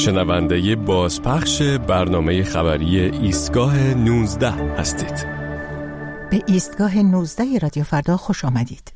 شنونده بازپخش برنامه خبری ایستگاه 19 هستید. به ایستگاه 19 رادیو فردا خوش آمدید.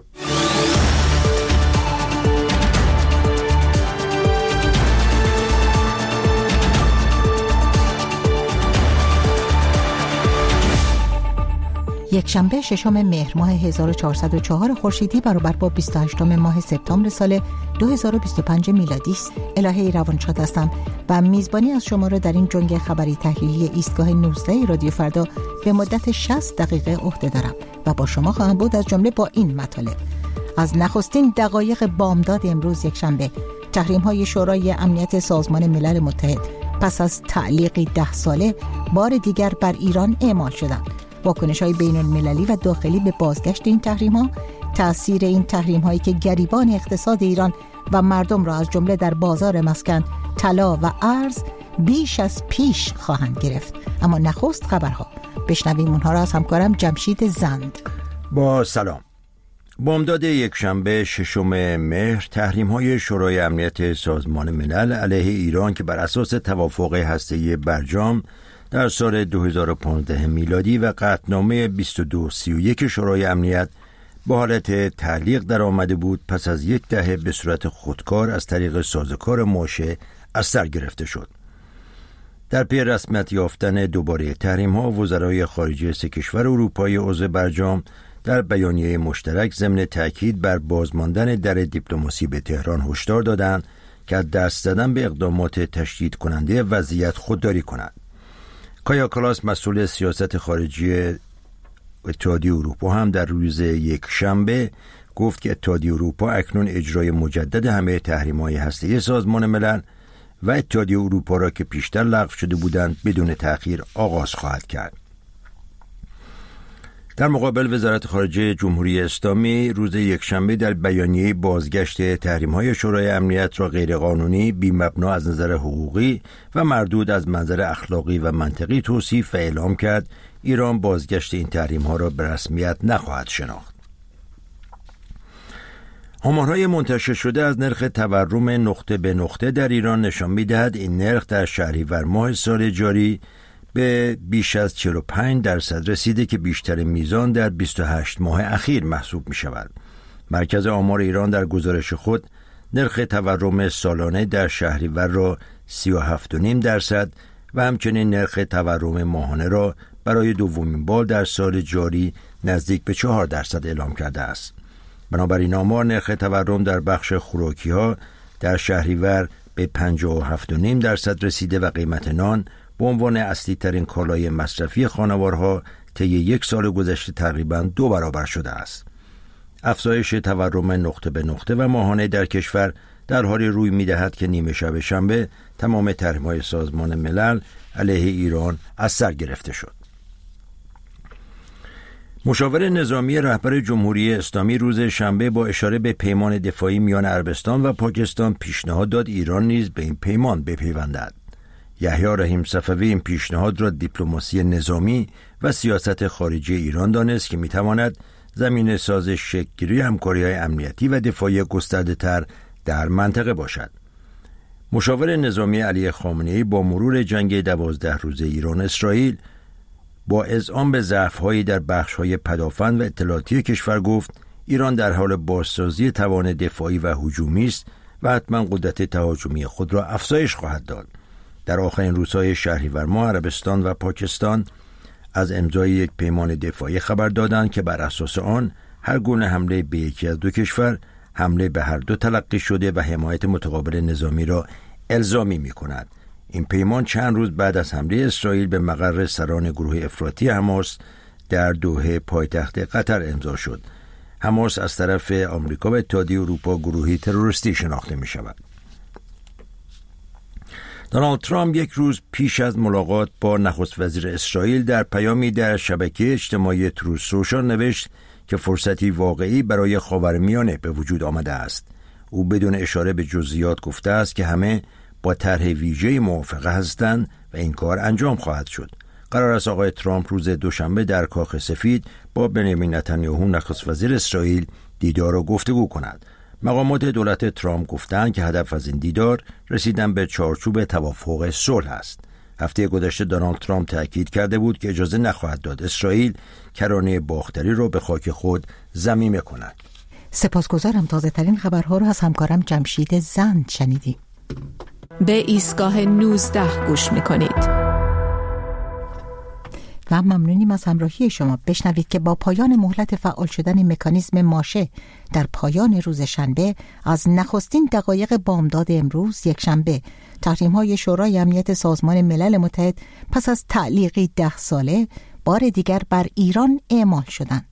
یکشنبه ششم مهر ماه 1404 خورشیدی برابر با 28 ماه سپتامبر سال 2025 میلادی است. الهه روانشاد هستم و میزبانی از شما را در این جنگ خبری تحلیلی ایستگاه 19 رادیو فردا به مدت 60 دقیقه عهده دارم و با شما خواهم بود از جمله با این مطالب: از نخستین دقایق بامداد امروز یکشنبه، تحریم‌های شورای امنیت سازمان ملل متحد پس از تعلیقی 10 ساله بار دیگر بر ایران اعمال شدند. واکنش‌های بین‌المللی و داخلی به بازگشت این تحریم‌ها، تأثیر این تحریم‌هایی که گریبان اقتصاد ایران و مردم را از جمله در بازار مسکن، طلا و ارز بیش از پیش خواهند گرفت. اما نخست خبرها. بشنویم اونها را از همکارم جمشید زند. با سلام. بامداد یکشنبه ششم مهر، تحریم‌های شورای امنیت سازمان ملل علیه ایران که بر اساس توافق هسته‌ای برجام در سال 2015 میلادی و قطعنامه 2231 شورای امنیت با حالت تعلیق در آمده بود، پس از یک دهه به صورت خودکار از طریق سازوکار ماشه از سر گرفته شد. در پی رسمیت یافتن دوباره تحریم‌ها، وزرای خارجه سه کشور اروپایی عضو برجام در بیانیه مشترک ضمن تأکید بر بازماندن در دیپلماسی به تهران هشدار دادند که از دست زدن به اقدامات تشدید کننده وضعیت خودداری کنند. کایا کالاس، مسئول سیاست خارجی اتحادیه اروپا، هم در روز یکشنبه گفت که اتحادیه اروپا اکنون اجرای مجدد همه تحریم‌های هسته‌ای سازمان ملل و اتحادیه اروپا را که پیشتر لغو شده بودند بدون تأخیر آغاز خواهد کرد. در مقابل، وزارت خارجه جمهوری اسلامی روز یکشنبه در بیانیه بازگشت تحریم‌های شورای امنیت را غیرقانونی، بی‌مبنا از نظر حقوقی و مردود از منظر اخلاقی و منطقی توصیف و اعلام کرد ایران بازگشت این تحریم‌ها را به رسمیت نخواهد شناخت. آمارهای منتشر شده از نرخ تورم نقطه به نقطه در ایران نشان می‌دهد این نرخ در شهریور ماه سال جاری به بیش از 45% رسیده که بیشتر میزان در 28 ماه اخیر محسوب می شود. مرکز آمار ایران در گزارش خود نرخ تورم سالانه در شهریور را 37.5% و همچنین نرخ تورم ماهانه را برای دومین بار در سال جاری نزدیک به 4% اعلام کرده است. بنابراین آمار نرخ تورم در بخش خوراکی‌ها در شهریور به 57.5% رسیده و قیمت نان به عنوان اصلی ترین کالای مصرفی خانوارها طی یک سال گذشته تقریباً 2 برابر شده است. افزایش تورم نقطه به نقطه و ماهانه در کشور در حالی روی می‌دهد که نیمه شب شنبه تمام تحریم‌های سازمان ملل علیه ایران از سر گرفته شد. مشاور نظامی رهبر جمهوری اسلامی روز شنبه با اشاره به پیمان دفاعی میان عربستان و پاکستان پیشنهاد داد ایران نیز به این پیمان بپیوندد. یحیی رحیم صفوی این پیشنهاد را دیپلماسی نظامی و سیاست خارجی ایران دانست که میتواند زمینه ساز شکل‌گیری همکاری‌های امنیتی و دفاعی گسترده‌تر در منطقه باشد. مشاور نظامی علی خامنه‌ای با مرور جنگ 12 روزه ایران اسرائیل با اذعان به ضعف‌هایی در بخش‌های پدافند و اطلاعاتی کشور گفت ایران در حال بازسازی توان دفاعی و هجومی است و حتما قدرت تهاجمی خود را افزایش خواهد داد. در آخرین روزهای شهریور ماه عربستان و پاکستان از امضای یک پیمان دفاعی خبر دادند که بر اساس آن هر گونه حمله به یکی از دو کشور حمله به هر دو تلقی شده و حمایت متقابل نظامی را الزامی می‌کند. این پیمان چند روز بعد از حمله اسرائیل به مقر سران گروه افراطی حماس در دوحه پایتخت قطر امضا شد. حماس از طرف آمریکا و اتحادیه اروپا گروهی تروریستی شناخته می‌شود. دونالد ترامپ یک روز پیش از ملاقات با نخست وزیر اسرائیل در پیامی در شبکه اجتماعی تروث سوشال نوشت که فرصتی واقعی برای خاورمیانه به وجود آمده است. او بدون اشاره به جزئیات گفته است که همه با طرح ویژه‌ای موافقه هستند و این کار انجام خواهد شد. قرار است آقای ترامپ روز دوشنبه در کاخ سفید با بنیامین نتانیاهو نخست وزیر اسرائیل دیدار و گفتگو کند. مقامات دولت ترامپ گفتند که هدف از این دیدار رسیدن به چارچوب توافق صلح است. هفته گذشته دونالد ترامپ تأکید کرده بود که اجازه نخواهد داد اسرائیل کرانه باختری را به خاک خود ضمیمه کند. سپاسگزارم. تازه ترین خبرها رو از همکارم جمشید زند شنیدیم. به ایستگاه 19 گوش میکنید و ممنونیم از همراهی شما. بشنوید که با پایان مهلت فعال شدن مکانیزم ماشه در پایان روز شنبه، از نخستین دقایق بامداد امروز یکشنبه، تحریم‌های شورای امنیت سازمان ملل متحد پس از تعلیقی 10 ساله بار دیگر بر ایران اعمال شدند.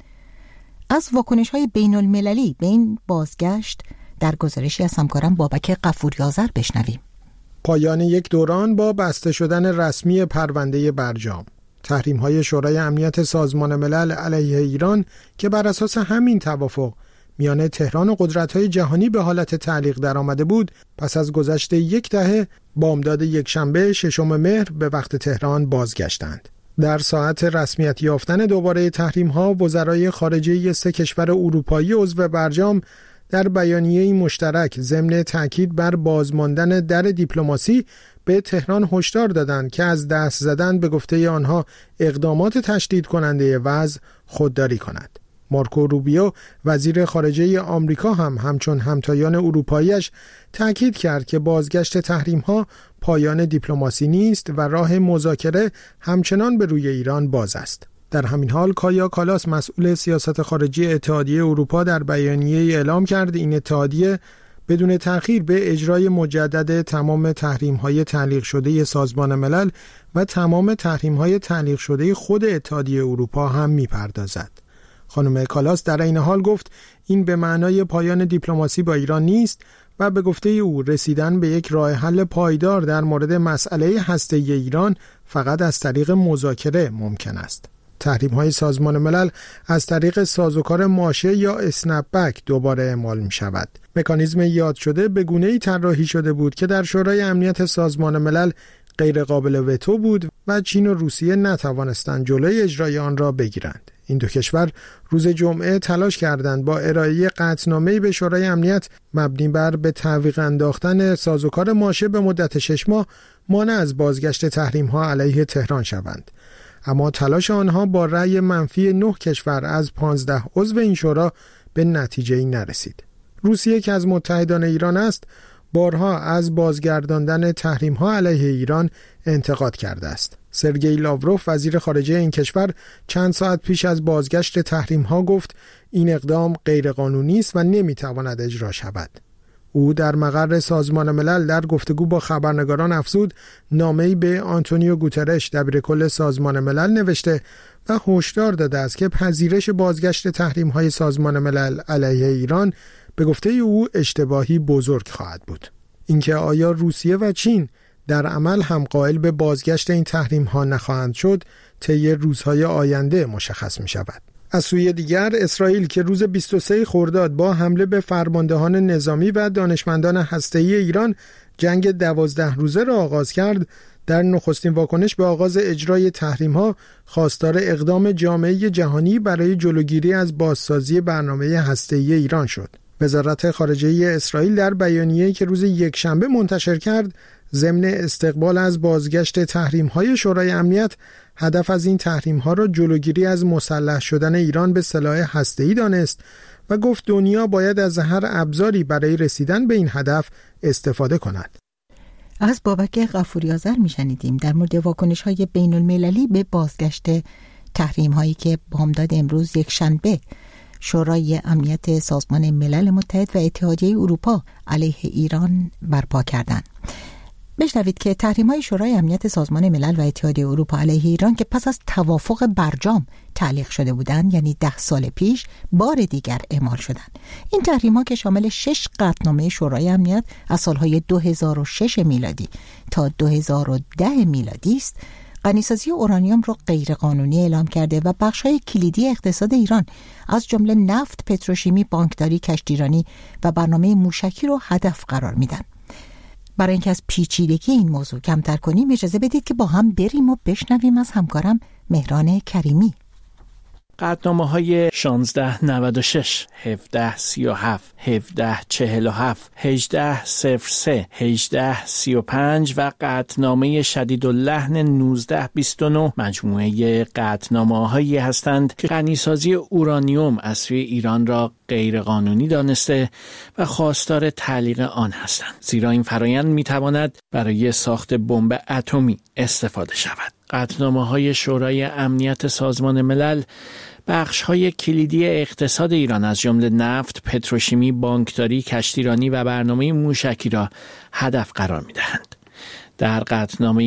از واکنش‌های بین‌المللی به این بازگشت در گزارشی از همکارم بابک غفوری‌آذر بشنویم. پایان یک دوران با بسته شدن رسمی پرونده برجام. تحریم‌های شورای امنیت سازمان ملل علیه ایران که بر اساس همین توافق میان تهران و قدرت‌های جهانی به حالت تعلیق درآمده بود، پس از گذشت یک دهه بامداد یکشنبه 6 مهر به وقت تهران بازگشتند. در ساعت رسمیت یافتن دوباره تحریم‌ها، وزرای خارجه 3 کشور اروپایی عضو برجام در بیانیه‌ای مشترک ضمن تاکید بر بازماندن در دیپلماسی به تهران هشدار دادند که از دست زدن به گفته آنها اقدامات تشدید کننده وضع خودداری کند. مارکو روبیو وزیر خارجه آمریکا هم همچون همتایان اروپاییش تاکید کرد که بازگشت تحریم‌ها پایان دیپلماسی نیست و راه مذاکره همچنان به روی ایران باز است. در همین حال کایا کالاس مسئول سیاست خارجی اتحادیه اروپا در بیانیه‌ای اعلام کرد این اتحادیه بدون تأخیر به اجرای مجدد تمام تحریم‌های تعلیق شده سازمان ملل و تمام تحریم‌های تعلیق شده خود اتحادیه اروپا هم می‌پردازد. خانم کالاس در این حال گفت این به معنای پایان دیپلماسی با ایران نیست و به گفته او رسیدن به یک راه حل پایدار در مورد مسئله هسته‌ای ایران فقط از طریق مذاکره ممکن است. تحریم‌های سازمان ملل از طریق سازوکار ماشه یا اسنپ بک دوباره اعمال می‌شود. مکانیزم یاد شده به گونه‌ای طراحی شده بود که در شورای امنیت سازمان ملل غیر قابل وتو بود و چین و روسیه نتوانستند جلوی اجرای آن را بگیرند. این دو کشور روز جمعه تلاش کردند با ارائه قطعنامه‌ای به شورای امنیت مبنی بر به تعویق انداختن سازوکار ماشه به مدت 6 ماه مانع از بازگشت تحریم‌ها علیه تهران شوند. اما تلاش آنها با رأی منفی 9 کشور از 15 عضو این شورا به نتیجه‌ای نرسید. روسیه که از متحدان ایران است، بارها از بازگرداندن تحریم‌ها علیه ایران انتقاد کرده است. سرگئی لاوروف وزیر خارجه این کشور چند ساعت پیش از بازگشت تحریم‌ها گفت این اقدام غیرقانونی است و نمی‌تواند اجرا شود. او در مقر سازمان ملل در گفتگو با خبرنگاران افزود نامه‌ای به آنتونیو گوترش دبیرکل سازمان ملل نوشته و هشدار داده است که پذیرش بازگشت تحریم‌های سازمان ملل علیه ایران به گفته او اشتباهی بزرگ خواهد بود. اینکه آیا روسیه و چین در عمل هم قائل به بازگشت این تحریم‌ها نخواهند شد طی روزهای آینده مشخص می‌شود. از سوی دیگر اسرائیل که روز 23 خرداد با حمله به فرماندهان نظامی و دانشمندان هسته‌ای ایران جنگ 12 روزه را آغاز کرد، در نخستین واکنش به آغاز اجرای تحریم‌ها خواستار اقدام جامعه جهانی برای جلوگیری از بازسازی برنامه هسته‌ای ایران شد. وزارت خارجه اسرائیل در بیانیه‌ای که روز یکشنبه منتشر کرد، ضمن استقبال از بازگشت تحریم‌های شورای امنیت، هدف از این تحریم‌ها را جلوگیری از مسلح شدن ایران به سلاح هسته‌ای دانست و گفت دنیا باید از هر ابزاری برای رسیدن به این هدف استفاده کند. از بابک غفوری‌آذر میشنیدیم در مورد واکنش‌های بین‌المللی به بازگشت تحریم‌هایی که بامداد امروز یکشنبه شورای امنیت سازمان ملل متحد و اتحادیه اروپا علیه ایران برپا کردند. بشنوید که تحریم‌های شورای امنیت سازمان ملل و اتحادیه اروپا علیه ایران که پس از توافق برجام تعلیق شده بودند، یعنی 10 سال پیش، بار دیگر اعمال شدند. این تحریم‌ها که شامل 6 قطعنامه شورای امنیت از سالهای 2006 میلادی تا 2010 میلادی است، غنیسازی اورانیوم را غیرقانونی اعلام کرده و بخش‌های کلیدی اقتصاد ایران از جمله نفت، پتروشیمی، بانکداری، کشتیرانی و برنامه موشکی را هدف قرار میدن. برای اینکه از پیچیدگی این موضوع کمتر کنیم، اجازه بدید که با هم بریم و بشنویم از همکارم مهران کریمی. قطعنامه‌های 1696 1737 1747 1803 1835 و قطعنامه شدیداللحن 1929 مجموعه قطعنامه‌هایی هستند که غنیسازی اورانیوم از سوی ایران را غیرقانونی دانسته و خواستار تعلیق آن هستند، زیرا این فرایند می‌تواند برای ساخت بمب اتمی استفاده شود. قطعنامه‌های شورای امنیت سازمان ملل بخش‌های کلیدی اقتصاد ایران از جمله نفت، پتروشیمی، بانکداری، کشتیرانی و برنامه موشکی را هدف قرار می‌دهند. در قطعنامه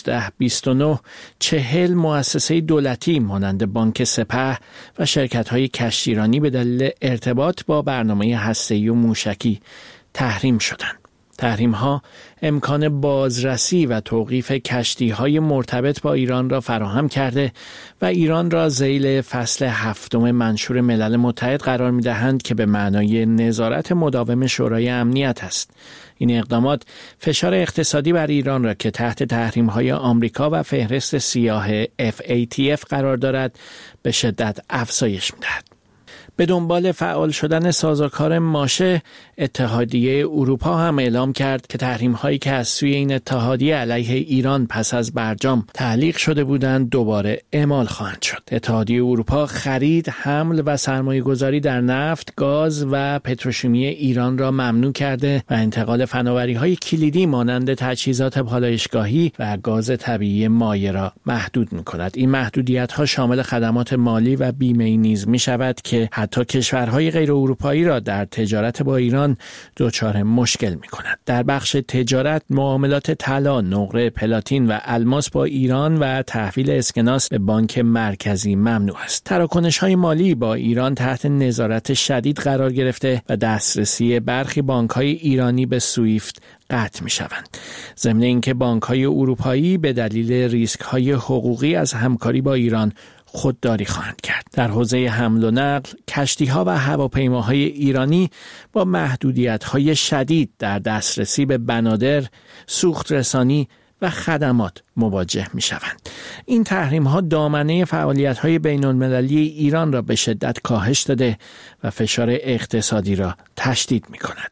1929 40 مؤسسه دولتی مانند بانک سپه و شرکت‌های کشتیرانی به دلیل ارتباط با برنامه هسته‌ای و موشکی تحریم شدند. تحریم‌ها امکان بازرسی و توقیف کشتی‌های مرتبط با ایران را فراهم کرده و ایران را ذیل فصل 7 منشور ملل متحد قرار می‌دهند که به معنای نظارت مداوم شورای امنیت است. این اقدامات فشار اقتصادی بر ایران را که تحت تحریم‌های آمریکا و فهرست سیاه FATF قرار دارد به شدت افزایش می‌دهد. به دنبال فعال شدن سازوکار ماشه، اتحادیه اروپا هم اعلام کرد که تحریم‌هایی که از سوی این اتحادیه علیه ایران پس از برجام تعلیق شده بودند دوباره اعمال خواهند شد. اتحادیه اروپا خرید، حمل و سرمایه‌گذاری در نفت، گاز و پتروشیمی ایران را ممنوع کرده و انتقال فناوری‌های کلیدی مانند تجهیزات پالایشگاهی و گاز طبیعی مایع را محدود می‌کند. این محدودیت‌ها شامل خدمات مالی و بیمه‌ای نیز می‌شود که حتی کشورهای غیر اروپایی را در تجارت با ایران دچار مشکل می‌کند. در بخش تجارت معاملات طلا، نقره، پلاتین و الماس با ایران و تحویل اسکناس به بانک مرکزی ممنوع است. تراکنش‌های مالی با ایران تحت نظارت شدید قرار گرفته و دسترسی برخی بانک‌های ایرانی به سویفت قطع می‌شوند. ضمن اینکه بانک‌های اروپایی به دلیل ریسک‌های حقوقی از همکاری با ایران خودداری خواهند کرد. در حوزه حمل و نقل، کشتی‌ها و هواپیماهای ایرانی با محدودیت‌های شدید در دسترسی به بنادر، سوخت رسانی و خدمات مواجه می‌شوند. این تحریم‌ها دامنه فعالیت‌های بین‌المللی ایران را به شدت کاهش داده و فشار اقتصادی را تشدید می‌کند.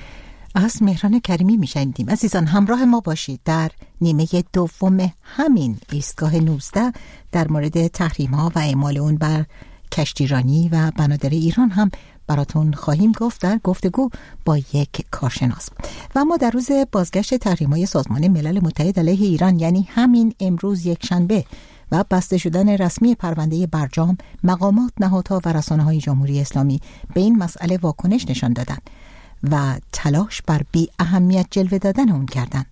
از مهران کریمی میشنیدیم. عزیزان همراه ما باشید. در نیمه دوم همین ایستگاه 19 در مورد تحریم‌ها و اعمال اون بر کشتیرانی و بنادر ایران هم براتون خواهیم گفت در گفتگو با یک کارشناس. و ما در روز بازگشت تحریم‌های سازمان ملل متحد علیه ایران، یعنی همین امروز یکشنبه، و بسته شدن رسمی پرونده برجام، مقامات، نهادها و رسانه‌های جمهوری اسلامی به این مسئله واکنش نشان دادند و تلاش بر بی اهمیت جلوه دادن اون کردن.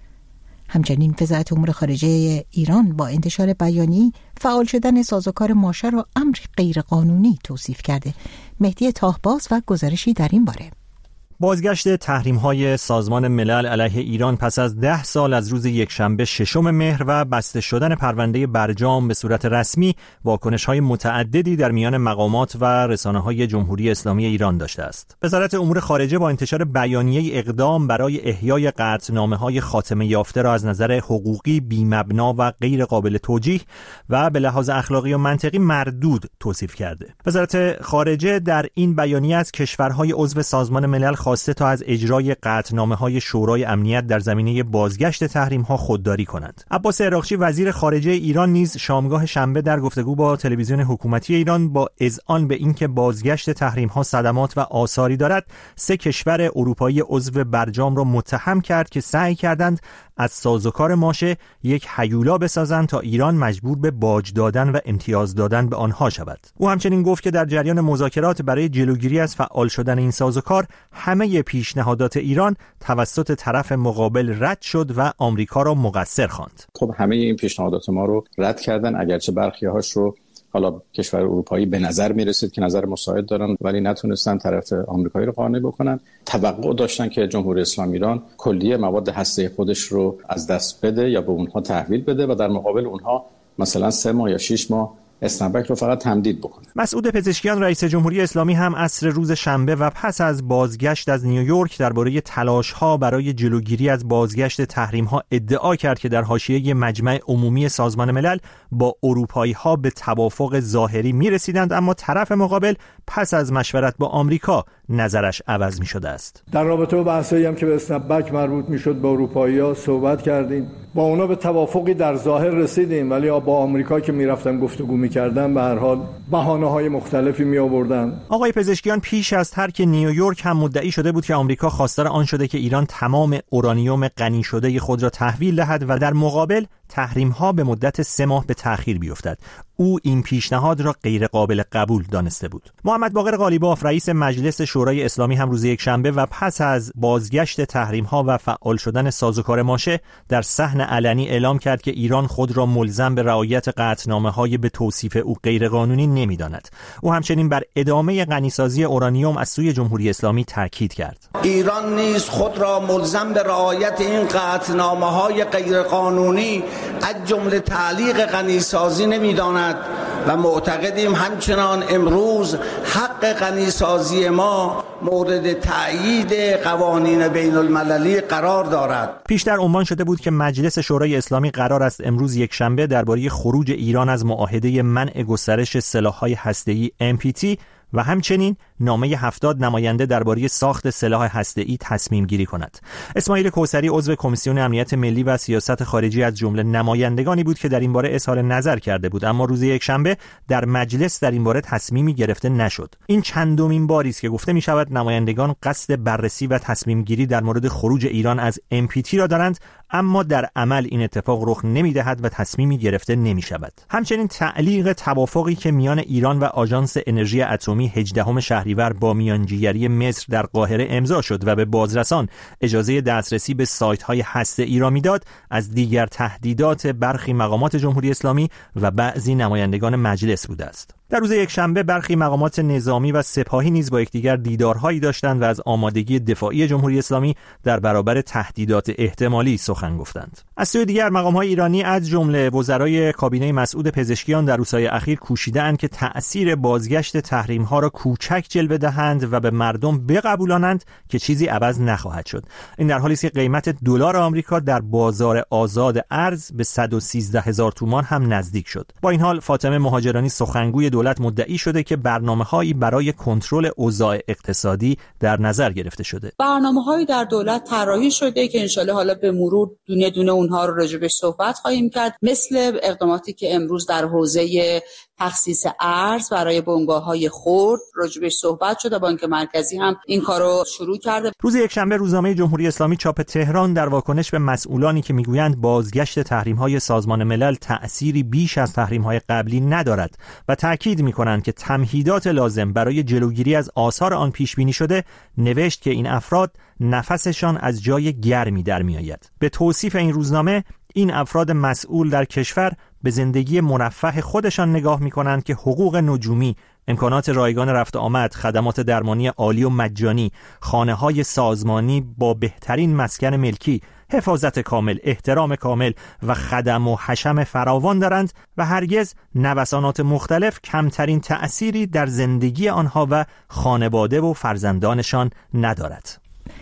همچنین وزارت امور خارجه ایران با انتشار بیانیه فعال شدن سازوکار ماشه را امری غیرقانونی توصیف کرده. مهدی طاهباز و گزارشی در این باره. بازگشت تحریم‌های سازمان ملل علیه ایران پس از 10 سال از روز یکشنبه 6 مهر و بسته شدن پرونده برجام به صورت رسمی واکنش‌های متعددی در میان مقامات و رسانه‌های جمهوری اسلامی ایران داشته است. وزارت امور خارجه با انتشار بیانیه اقدام برای احیای قطعنامه‌های خاتمه یافته را از نظر حقوقی بی‌مبنا و غیر قابل توجیه و به لحاظ اخلاقی و منطقی مردود توصیف کرده. وزارت خارجه در این بیانیه از کشورهای عضو سازمان ملل خواسته تا از اجرای قطعنامه‌های شورای امنیت در زمینه بازگشت تحریم‌ها خودداری کنند. عباس عراقچی وزیر خارجه ایران نیز شامگاه شنبه در گفتگو با تلویزیون حکومتی ایران با اذعان به اینکه بازگشت تحریم‌ها صدمات و آثاری دارد، 3 کشور اروپایی عضو برجام را متهم کرد که سعی کردند از سازوکار ماشه یک هیولا بسازند تا ایران مجبور به باج دادن و امتیاز دادن به آنها شود. او همچنین گفت که در جریان مذاکرات برای جلوگیری از فعال شدن این سازوکار همه پیشنهادات ایران توسط طرف مقابل رد شد و آمریکا را مقصر خواند. خب همه این پیشنهادات ما رو رد کردن، اگرچه برخی‌هاش رو حالا کشور اروپایی به نظر میرسید که نظر مساعد دارن ولی نتونستن طرف آمریکایی رو قانع بکنن. توقع داشتن که جمهوری اسلامی ایران کلیه مواد هسته‌ای خودش رو از دست بده یا به اونها تحویل بده و در مقابل اونها مثلا 3 ماه یا 6 ماه اسنپبک رو فقط تمدید بکنه. مسعود پزشکیان رئیس جمهوری اسلامی هم عصر روز شنبه و پس از بازگشت از نیویورک درباره تلاش‌ها برای جلوگیری از بازگشت تحریم‌ها ادعا کرد که در حاشیه مجمع عمومی سازمان ملل با اروپایی‌ها به توافق ظاهری می‌رسیدند، اما طرف مقابل پس از مشورت با آمریکا نظرش عوض می‌شده است. در رابطه با بحثایی هم که به اسنپبک مربوط می‌شد با اروپایی‌ها صحبت کردیم. با اونا به توافقی در ظاهر رسیدیم، ولی با آمریکا که می‌رفتن گفتگو می‌کردن به هر حال بهانه‌های مختلفی می‌آوردن. آقای پزشکیان پیش از ترک نیویورک هم مدعی شده بود که آمریکا خواستار آن شده که ایران تمام اورانیوم غنی شده خود را تحویل دهد و در مقابل تحریم‌ها به مدت 3 ماه به تأخیر بیفتد. او این پیشنهاد را غیر قابل قبول دانسته بود. محمد باقر قالیباف رئیس مجلس شورای اسلامی هم روز یکشنبه و پس از بازگشت تحریم‌ها و فعال شدن سازوکار ماشه در صحن علنی اعلام کرد که ایران خود را ملزم به رعایت قطعنامه‌های به توصیف او غیرقانونی نمی‌داند. او همچنین بر ادامه غنیسازی اورانیوم از سوی جمهوری اسلامی تاکید کرد. ایران نیز خود را ملزم به رعایت این قطعنامه‌های غیرقانونی از جمله تعلیق غنیسازی نمی‌داند و معتقدیم همچنان امروز حق غنیسازی ما مورد تأیید قوانین بین المللی قرار دارد. پیشتر عنوان شده بود که مجلس شورای اسلامی قرار است امروز یکشنبه درباره خروج ایران از معاهده منع گسترش سلاح‌های هسته‌ای NPT و همچنین نامه 70 نماینده درباره ساخت سلاح هسته‌ای تصمیم گیری کند. اسماعیل کوثری عضو کمیسیون امنیت ملی و سیاست خارجی از جمله نمایندگانی بود که در این باره اظهار نظر کرده بود، اما روز یکشنبه در مجلس در این باره تصمیمی گرفته نشد. این چندمین باری است که گفته می شود نمایندگان قصد بررسی و تصمیم گیری در مورد خروج ایران از NPT را دارند، اما در عمل این اتفاق رخ نمی‌دهد و تصمیمی گرفته نمی‌شود. همچنین تعلیق توافقی که میان ایران و آژانس انرژی اتمی 18 شهریور با میانجیگری مصر در قاهره امضا شد و به بازرسان اجازه دسترسی به سایت‌های هسته‌ای را میداد، از دیگر تهدیدات برخی مقامات جمهوری اسلامی و بعضی نمایندگان مجلس بوده است. در روز یکشنبه برخی مقامات نظامی و سپاهی نیز با یکدیگر دیدارهایی داشتند و از آمادگی دفاعی جمهوری اسلامی در برابر تهدیدات احتمالی سخن گفتند. از سوی دیگر مقام‌های ایرانی از جمله وزرای کابینه مسعود پزشکیان در روزهای اخیر کوشیدند که تأثیر بازگشت تحریم‌ها را کوچک جلوه دهند و به مردم بقبولانند که چیزی عوض نخواهد شد. این در حالی است که قیمت دلار آمریکا در بازار آزاد ارز به 113,000 تومان هم نزدیک شد. با این حال فاطمه مهاجرانی سخنگوی دولت مدعی شده که برنامه‌هایی برای کنترل اوضاع اقتصادی در نظر گرفته شده. برنامه‌هایی در دولت طراحی شده که انشالله حالا به مرور دونه دونه اونها رو راجع بهش صحبت خواهیم کرد، مثل اقداماتی که امروز در حوزه تخصیص ارز برای بنگاه‌های خرد راجع بهش صحبت شده. بانک مرکزی هم این کارو شروع کرده. روز یکشنبه روزنامه جمهوری اسلامی چاپ تهران در واکنش به مسئولانی که میگویند بازگشت تحریم‌های سازمان ملل تأثیری بیش از تحریم‌های قبلی ندارد و تأکید می‌کنند که تمهیدات لازم برای جلوگیری از آثار آن پیش بینی شده، نوشت که این افراد نفسشان از جای گرمی در میآید. به توصیف این روزنامه، این افراد مسئول در کشور به زندگی مرفه خودشان نگاه می‌کنند که حقوق نجومی، امکانات رایگان رفت آمد، خدمات درمانی عالی و مجانی، خانه‌های سازمانی با بهترین مسکن ملکی، حفاظت کامل، احترام کامل و خدم و حشم فراوان دارند و هرگز نوسانات مختلف کمترین تأثیری در زندگی آنها و خانواده و فرزندانشان ندارد.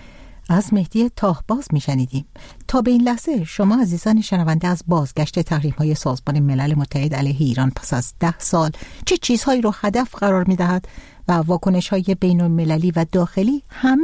از مهدی تاهباز میشنیدیم. تا به این لحظه شما عزیزان شنونده از بازگشت تحریم‌های سازمان ملل متحد علیه ایران پس از 10 سال چه چیزهایی رو هدف قرار می‌دهد و واکنش‌های بین‌المللی و داخلی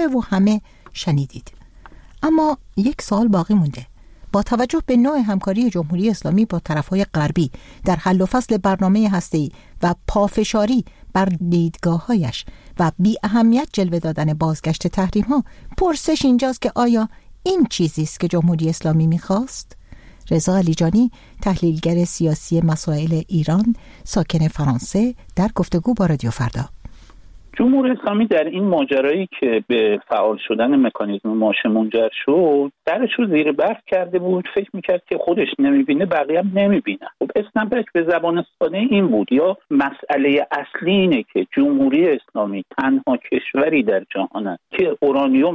همه شنیدید. اما یک سوال باقی مونده. با توجه به نوع همکاری جمهوری اسلامی با طرف‌های غربی در حل و فصل برنامه هسته‌ای و پافشاری بر دیدگاه‌هایش و بی اهمیت جلوه دادن بازگشت تحریم‌ها، پرسش اینجاست که آیا این چیزی است که جمهوری اسلامی می‌خواست؟ رضا علیجانی، تحلیلگر سیاسی مسائل ایران، ساکن فرانسه، در گفتگو با رادیو فردا. جمهوری اسلامی در این ماجرایی که به فعال شدن مکانیزم ماشه منجر شد، سرش رو زیر برف کرده بود، فکر میکرد که خودش نمیبینه بقیه هم نمیبینن. خب اسنپبک به زبان ساده این بود، یا مسئله اصلی اینه که جمهوری اسلامی تنها کشوری در جهان است که اورانیوم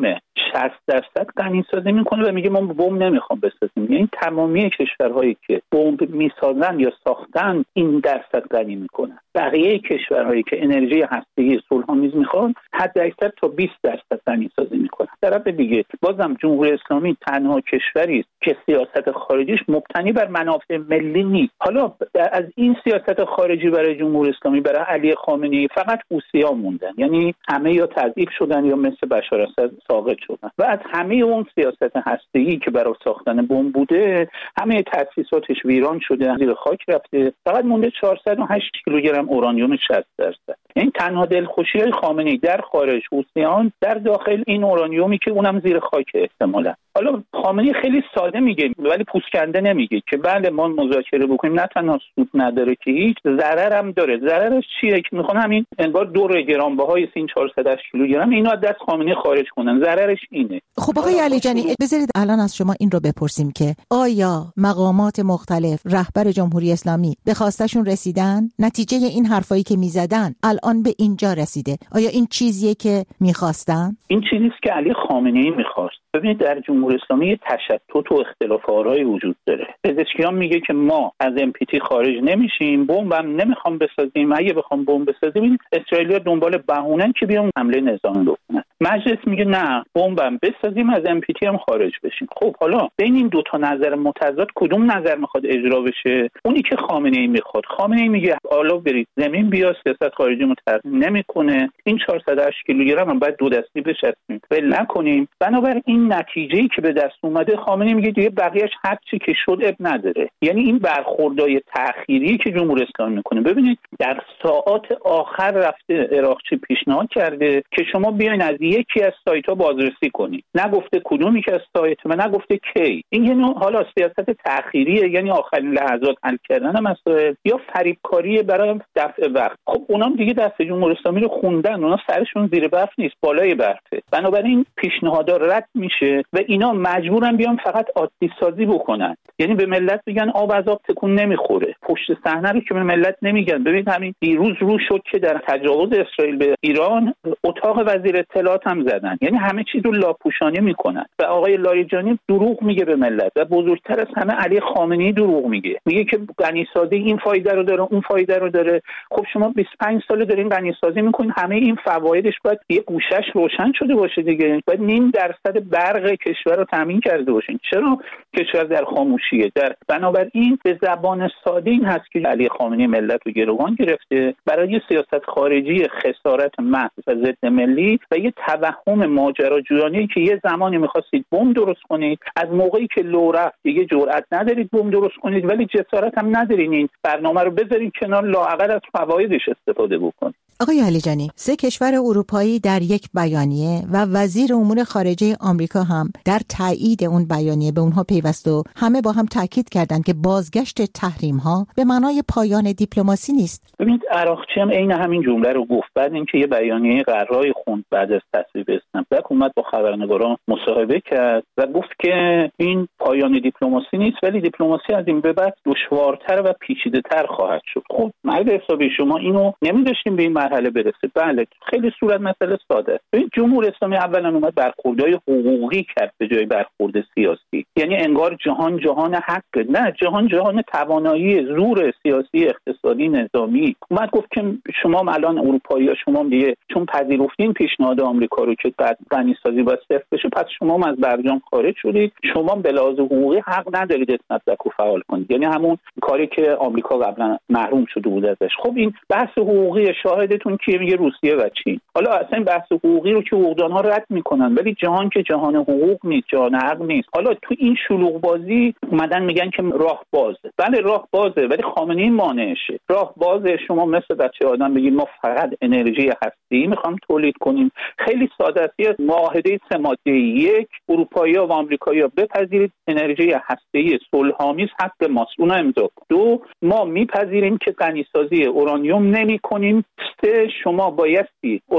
60% غنیسازی میکنه و میگه ما بمب نمیخوام بسازیم. یعنی تمامی کشورهایی که بمب میسازن یا ساختن این درصد غنی میکنن. بقیه کشورهایی که انرژی هسته‌ای صلح‌آمیز میخوان حد اکثر تا 20% غنیسازی میکنن. طرف دیگه بازم جمهوری اسلامی تنها کشوری است که سیاست خارجیش مبتنی بر منافع ملی نیست. حالا از این سیاست خارجی برای جمهوری اسلامی، برای علی خامنه‌ای فقط حوثی‌ها موندن، یعنی همه یا تضعیف شدن یا مثل بشار اسد ساقط شدن. و از همه اون سیاست هسته‌ای که برای ساختن بمب بوده، همه تأسیساتش ویران شده، زیر خاک رفته. فقط مونده 408 کیلوگرم اورانیوم 60%. این تنها دلخوشی خامنه‌ای در خارج، حوثیان در داخل این اورانیومی که اونم زیر خاک احتمالاً. حالا خامنه‌ای خیلی ساده میگه ولی پوسکنده نمیگه که بله ما مذاکره بکنیم، نه تنها سود نداره که هیچ ضرر هم داره. ضررش چیه؟ که میخوان همین انگار دور گرانبهای این 408 کیلوگرم اینو از دست خامنه‌ای خارج کنن. ضررش اینه. خب آقای علیجانی بذارید الان از شما این رو بپرسیم که آیا مقامات مختلف رهبر جمهوری اسلامی به خواستشون رسیدن؟ نتیجه این حرفایی که میزدن الان به اینجا رسیده؟ آیا این چیزیه که میخواستن؟ این چیزیه که علی خامنه‌ای میخواست. ببینید در جمهوری اسلامی تشتت و اختلاف آرای وجود داره. پزشکیان میگه که ما از NPT خارج نمیشیم، بمب هم نمیخوام بسازیم، اگه بخوام بمب بسازیم اسرائیلیا دنبال بهونن که بیان حمله نظامی بکنن. مجلس میگه نه بمب هم بسازیم، از NPT هم خارج بشیم. خب حالا بین این دو تا نظر متضاد کدوم نظر میخواد اجرا بشه؟ اونی که خامنه‌ای میخواد. خامنه‌ای میگه حالا برید زمین بیا، سیاست خارجی متغیر نمیکنه، این 408 کیلوگرم هم باید دو دستی بچسبیم ول نکنیم. بنابراین نتیجه‌ای که به دست اومده، خامنه‌ای میگه دیگه بقیه‌اش هر چی که شد اب نداره. یعنی این برخوردای تأخیری که جمهوری اسلامی میکنه، ببینید در ساعات آخر رفته عراقچی پیشنهاد کرده که شما بیاین از یکی از سایت‌ها بازرسی کنید. نگفته کدومی که از سایت و نگفته کی. این یعنی حالا سیاست تأخیریه، یعنی آخرین لحظات حل کردن مسائل یا فریبکاری برای دفع وقت. خب اونام دیگه دست جمهوری اسلامی رو خوندن، اونا سرشون زیر برف نیست، بالای برفه. بنابراین پیشنهادات رد میشه و اینا مجبورن بیان فقط عادی سازی بکنن. یعنی به ملت میگن آب از آب تکون نمیخوره. پشت صحنه رو که به ملت نمیگن. ببینید همین دیروز رو شد که در تجاوز اسرائیل به ایران اتاق وزیر اطلاعات هم زدن. یعنی همه چیز رو لاپوشانی میکنن و آقای لاریجانی دروغ میگه به ملت و بزرگتر از همه علی خامنه‌ای دروغ میگه که غنیسازی این فایده رو داره، اون فایده رو داره. خب شما 25 سال دارین غنیسازی میکنین، همه این فوایدش باید یه گوشش روشن شده باشه دیگه. باید 0.5% برق کشور رو تامین کرده باشین. چرا کشور در خاموشیه؟ بنابراین به زبان ساده این هست که علی خامنه‌ای ملت رو گروگان گرفته برای سیاست خارجی خسارت محض و ضد ملی و یه توهم ماجراجویانه‌ای که یه زمانی می‌خواستید بمب درست کنید، از موقعی که لو رفت دیگه جرئت ندارید بمب درست کنید، ولی جسارت هم ندارین این برنامه رو بذارید کنار، لااقل از فوایدش استفاده بکنید. آقای علیجانی، 3 کشور اروپایی در یک بیانیه و وزیر امور خارجه آمریکا هم در تایید اون بیانیه به اونها پیوست و همه با هم تاکید کردند که بازگشت تحریم‌ها به معنای پایان دیپلماسی نیست. ببینید عراقچی هم عین همین جمله رو گفت بعد اینکه یه بیانیه قراری خوند بعد از تصویب اسنپبک، اومد با خبرنگاران مصاحبه کرد و گفت که این پایان دیپلماسی نیست، ولی دیپلماسی از این به بعد دشوارتر و پیچیده‌تر خواهد شد. خب مرد حسابی شما اینو نمی‌داشتیم به این مرحله برسه. بله خیلی صورت مسئله ساده. ببین جمهوری اسلامی اولا اومد برخوردهای حقوقی کرد به جای برخورد سیاسی. یعنی انگار جهان حق، نه جهان توانایی زور سیاسی، اقتصادی، نظامی. اومد گفت که شما الان اروپایی‌ها شما دیگه چون پذیرفتین پیشنهاد آمریکا رو که غنیسازی باید صفر بشه، پس شما از برجام خارج شدید، شما به لحاظ حقوقی حق ندارید اسنپبک رو فعال کنید. یعنی همون کاری که آمریکا قبلا محروم شده بود ازش. خب این بحث حقوقی شاهدتون کیه؟ میگه روسیه و چین. حالا اصلا این بحث حقوقی رو که حقوقدان‌ها رد میکنن، ولی جهان که جهان حقوق نیست، جهان حق نیست. حالا تو این شلوغ بازی اومدن میگن که راه بازه. بله راه بازه، ولی خامنه‌ای مانعشه. راه بازه شما مثل بچه آدم بگید ما فقط انرژی هسته‌ای میخوام تولید کنیم. خیلی ساده است. یه معاهده 3 ماده 1 اروپایی‌ها و آمریکایی‌ها بپذیرید انرژی هسته‌ای صلح‌آمیز حق ماست، اونها امضا. 2 ما میپذیریم که غنیسازی اورانیوم نمی‌کنیم. 3 شما بایستی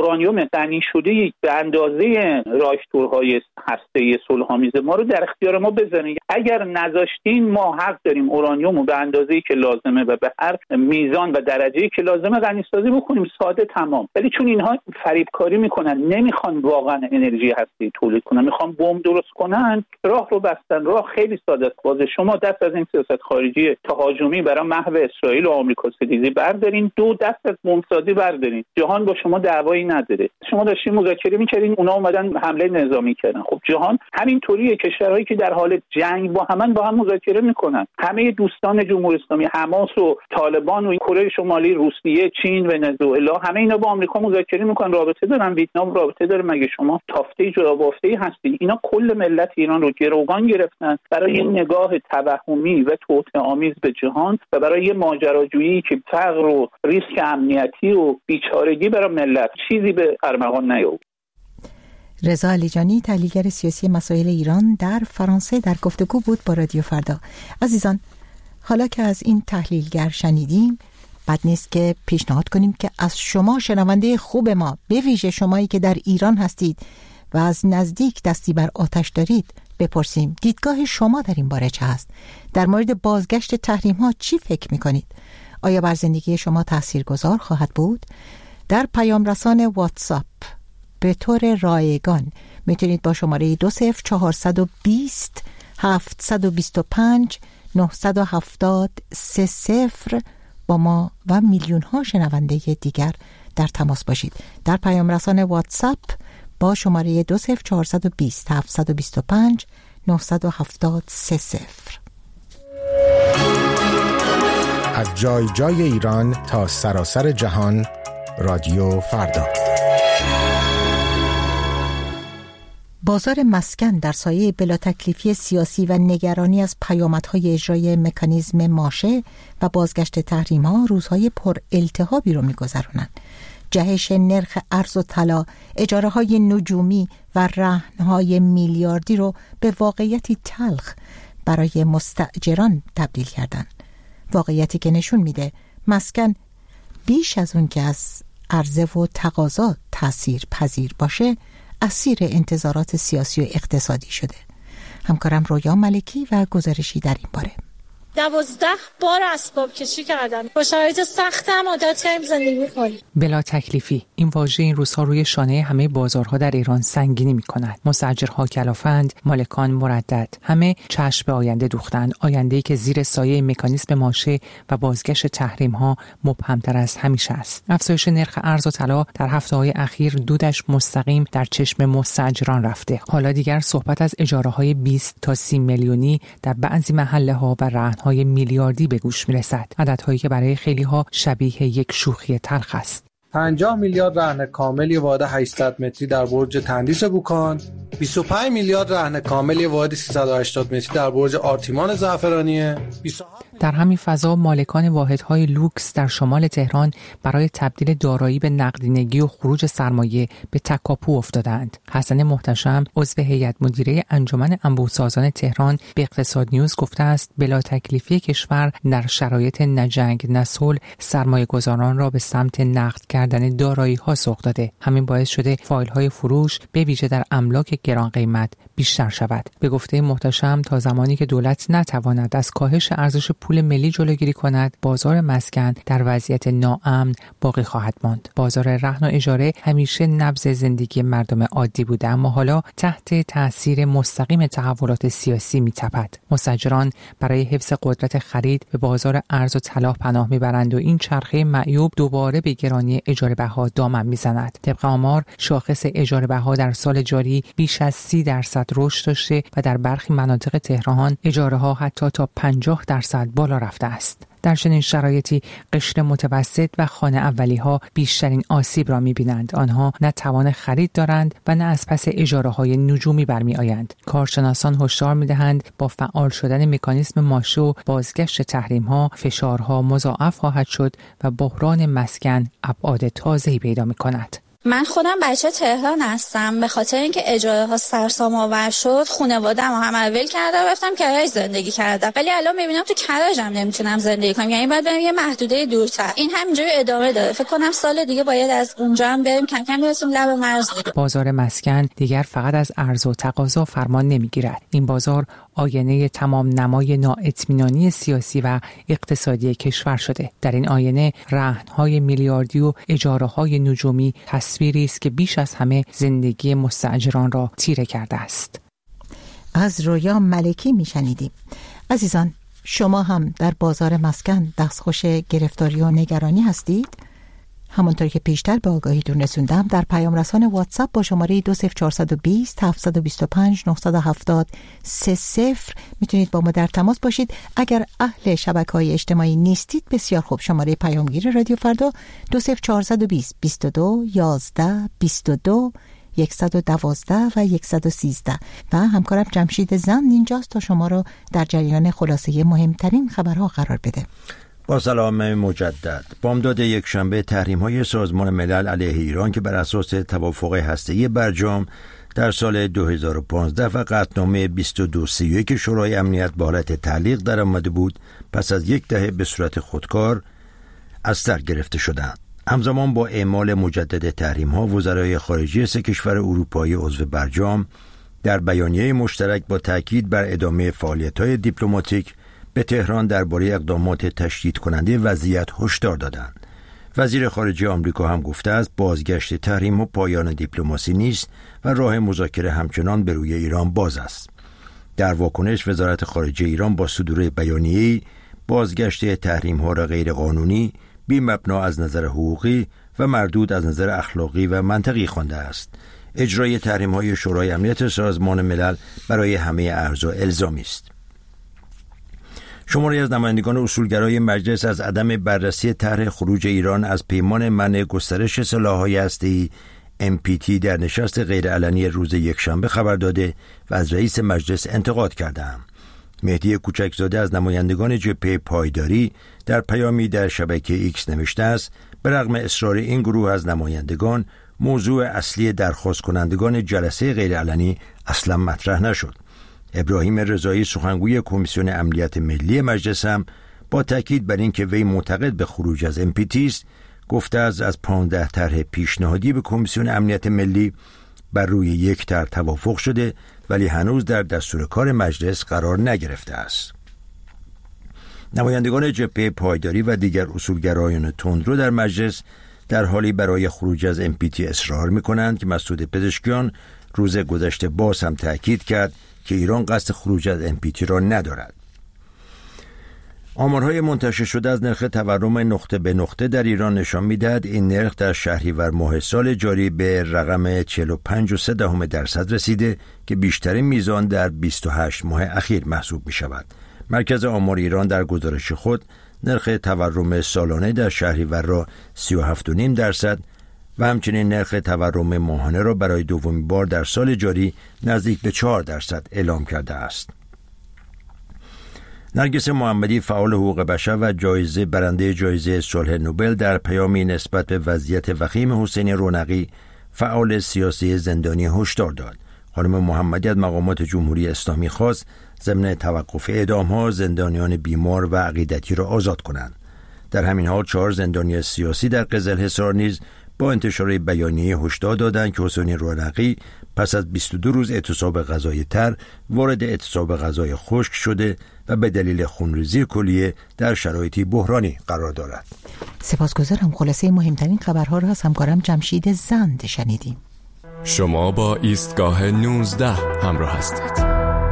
اورانیوم غنی شده به اندازه راکتورهای هسته‌ای صلح‌آمیز ما رو در اختیار ما بذارین. اگر نذاشتین ما حق داریم اورانیوم رو به اندازه‌ای که لازمه و به هر میزان و درجه‌ای که لازمه غنی‌سازی بکنیم، ساده تمام. ولی چون اینها فریبکاری میکنن، نمیخوان واقعا انرژی هسته‌ای تولید کنن، میخوان بمب درست کنن، راه رو بستن. راه خیلی ساده است. باز شما دست از این سیاست خارجی تهاجمی برای محو اسرائیل و آمریکا ستیزی بردارین، دو دست از بمبسازی بردارین. جهان با شما دعوایی نداره. شما داشتین مذاکره می‌کردین، اونا اومدن حمله نظامی کردن. خب جهان همینطوریه، کشورهایی که در حال جنگ با هم مذاکره میکنن. همه دوستان جمهوری اسلامی، حماس و طالبان و کره شمالی، روسیه، چین، ونزوئلا، همه اینا با آمریکا مذاکره میکنن، رابطه دارن. ویتنام رابطه داره. مگه شما تافته جدا بافته‌ای هستین؟ اینا کل ملت ایران رو گروگان گرفتن برای این نگاه توهمی و توطئه‌آمیز به جهان و برای یه ماجراجویی که فقر و ریسک امنیتی و بیچارگی برای ملت چیزی به ارمغان نیاورد. رضا علیجانی، تحلیلگر سیاسی مسائل ایران در فرانسه، در گفتگو بود با رادیو فردا. عزیزان، حالا که از این تحلیلگر شنیدیم، بد نیست که پیشنهاد کنیم که از شما شنونده خوب ما، به ویژه شمایی که در ایران هستید و از نزدیک دستی بر آتش دارید، بپرسیم دیدگاه شما در این باره چه است؟ در مورد بازگشت تحریم ها چی فکر میکنید؟ آیا بر زندگی شما تاثیرگذار خواهد بود؟ در پیام رسان واتساپ به طور رایگان میتونید با شماره 20420 725 970 30 با ما و میلیون ها شنونده دیگر در تماس باشید. در پیام رسان واتساپ با شماره 20420 725 970 30. از جای جای ایران تا سراسر جهان، رادیو فردا. بازار مسکن در سایه بلا تکلیفی سیاسی و نگرانی از پیامدهای اجرای مکانیزم ماشه و بازگشت تحریم‌ها روزهای پر التهابی رو می‌گذرونند. جهش نرخ ارز و طلا، اجاره‌های نجومی و رهن‌های میلیاردی رو به واقعیتی تلخ برای مستأجران تبدیل کردند. واقعیتی که نشون میده مسکن بیش از اون که از عرضه و تقاضا تأثیر پذیر باشه، اسیر انتظارات سیاسی و اقتصادی شده. همکارم رویا ملکی و گزارشی در این باره. 12 بار اسباب کشی کردم. با شرایط سخت هم عادت کردیم زندگی کنیم. بلا تکلیفی، این واژه این روزها روی شانه همه بازارها در ایران سنگینی می‌کند. مستاجرها کلافند، مالکان مردد، همه چشم به آینده دوختند. آینده‌ای که زیر سایه مکانیزم ماشه و بازگشت تحریم‌ها مبهم‌تر از همیشه است. افزایش نرخ ارز و طلا در هفته‌های اخیر دودش مستقیم در چشم مستاجران رفته. حالا دیگر صحبت از اجاره‌های 20 تا 30 میلیونی در بعضی محله‌ها و رهن‌های میلیاردی به گوش میرسد. عددهایی که برای خیلی ها شبیه یک شوخی تلخ است. 50 میلیارد رهن کامل واحد 800 متری در برج تندیس بوکان، 25 میلیارد رهن کامل واحد 380 متری در برج آرتیمان زعفرانیه. در همین فضا مالکان واحدهای لوکس در شمال تهران برای تبدیل دارایی به نقدینگی و خروج سرمایه به تکاپو افتادند. حسن محتشم، عضو هیئت مدیره انجمن انبوه‌سازان تهران، به اقتصاد نیوز گفته است بلا تکلیفی کشور در شرایط نه جنگ نه صلح سرمایه‌گذاران را به سمت نقد کردن دارایی‌ها سوق داده. همین باعث شده فایل‌های فروش به ویژه در املاک گران قیمت بیشتر شود. به گفته محتشم تا زمانی که دولت نتواند از کاهش ارزش پول ملی جلوگیری کند، بازار مسکن در وضعیت ناامن باقی خواهد ماند. بازار رهن و اجاره همیشه نبض زندگی مردم عادی بوده، اما حالا تحت تاثیر مستقیم تحولات سیاسی می‌تپد. مستاجران برای حفظ قدرت خرید به بازار ارز و طلا پناه میبرند و این چرخه معیوب دوباره به گرانی اجاره بها دامن میزند. طبق آمار شاخص اجاره بها در سال جاری بیش از 30% رشد داشته و در برخی مناطق تهران اجاره ها حتی تا 50% بالا رفته است. در چنین شرایطی قشر متوسط و خانه اولی ها بیشترین آسیب را می‌بینند. آنها نه توان خرید دارند و نه از پس اجاره های نجومی برمی آیند. کارشناسان هشدار می‌دهند با فعال شدن مکانیزم ماشه و بازگشت تحریم ها فشارها مضاعف خواهد شد و بحران مسکن ابعاد تازه‌ای پیدا می‌کند. من خودم بچه تهران هستم. به خاطر اینکه اجاره ها سرسام آور شد خانواده‌ام همه ول کرده و رفتم کرج زندگی کردم، ولی الان میبینم تو کرجم نمیتونم زندگی کنم، یعنی باید برم یه محدوده دورتر. این همینجوری ادامه داره. فکر کنم سال دیگه باید از اونجا هم بریم، کم کم برسیم لب مرز. بازار مسکن دیگر فقط از عرضه و تقاضا فرمان نمیگیرد. این بازار آینه تمام نمای نااطمینانی سیاسی و اقتصادی کشور شده. در این آینه رهن‌های میلیاردی و اجاره‌های نجومی تصویری است که بیش از همه زندگی مستاجران را تیره کرده است. از رویا ملکی میشنیدیم. عزیزان، شما هم در بازار مسکن دستخوش گرفتاری و نگرانی هستید؟ همانطور که پیشتر به آگاهیتون رسوندم، در پیام رسان واتساپ با شماره 20420 725 970 30 میتونید با ما در تماس باشید. اگر اهل شبکه‌های اجتماعی نیستید، بسیار خوب، شماره پیامگیر رادیو فردا 20420 22 11 22 112 و 113 و همکارم جمشید زند اینجاست تا شما رو در جریان خلاصه مهمترین خبرها قرار بده. با سلام مجدد. بامداد یکشنبه تحریم‌های سازمان ملل علیه ایران که بر اساس توافق هسته‌ای برجام در سال 2015 و قطعنامه 2231 شورای امنیت به حالت تعلیق در آمده بود، پس از یک دهه به صورت خودکار از سر گرفته شدند. همزمان با اعمال مجدد تحریم‌ها، وزرای خارجه سه کشور اروپایی عضو برجام در بیانیه مشترک با تاکید بر ادامه فعالیت‌های دیپلماتیک به تهران درباره اقدامات تشدید کننده وضعیت هشدار دادند. وزیر خارجه آمریکا هم گفته است بازگشت تحریم و پایان دیپلماسی نیست و راه مذاکره همچنان به روی ایران باز است. در واکنش، وزارت خارجه ایران با صدور بیانیه‌ای بازگشت تحریم‌ها را غیر قانونی، بی مبنا از نظر حقوقی و مردود از نظر اخلاقی و منطقی خوانده است. اجرای تحریم‌های شورای امنیت سازمان ملل برای همه اعضا الزامی است. شماری از نمایندگان اصولگرای مجلس از عدم بررسی طرح خروج ایران از پیمان منع گسترش سلاح‌های هسته‌ای NPT در نشست غیرعلنی روز یکشنبه خبر داده و از رئیس مجلس انتقاد کردند. مهدی کوچکزاده از نمایندگان جبهه پایداری در پیامی در شبکه ایکس نوشته است به رغم اصرار این گروه از نمایندگان، موضوع اصلی درخواست کنندگان جلسه غیرعلنی اصلا مطرح نشد. ابراهیم رضایی سخنگوی کمیسیون امنیت ملی مجلس هم با تاکید بر این که وی معتقد به خروج از NPT است، گفته از 15 طرح پیشنهادی به کمیسیون امنیت ملی بر روی یک طرح توافق شده ولی هنوز در دستور کار مجلس قرار نگرفته است. نمایندگان جبهه پایداری و دیگر اصولگرایان تندرو در مجلس در حالی برای خروج از NPT اصرار می‌کنند که مسعود پزشکیان روز گذشته باز هم تاکید کرد که ایران قصد خروج از NPT را ندارد. آمارهای منتشر شده از نرخ تورم نقطه به نقطه در ایران نشان می‌دهد این نرخ در شهریور ماه سال جاری به رقم 45.3% رسیده که بیشترین میزان در 28 ماه اخیر محسوب می‌شود. مرکز آمار ایران در گزارش خود نرخ تورم سالانه در شهریور را 37.5% و همچنین نرخ تورم ماهانه را برای دومین بار در سال جاری نزدیک به 4% اعلام کرده است. نرگس محمدی، فعال حقوق بشر و برنده جایزه صلح نوبل، در پیامی نسبت به وضعیت وخیم حسین رونقی، فعال سیاسی زندانی، هشدار داد. خانم محمدی از مقامات جمهوری اسلامی خواست ضمن توقف اعدام‌ها زندانیان بیمار و عقیدتی را آزاد کنند. در همین حال 4 زندانی سیاسی در قزلحصار نیز با انتشار بیانیه هشدار دادند که حسین رونقی پس از 22 روز اعتصاب غذای تر وارد اعتصاب غذای خشک شده و به دلیل خونریزی کلیه در شرایطی بحرانی قرار دارد. سپاسگزارم. خلاصه مهمترین خبرها را از همکارم جمشید زند شنیدیم. شما با ایستگاه 19 همراه هستید.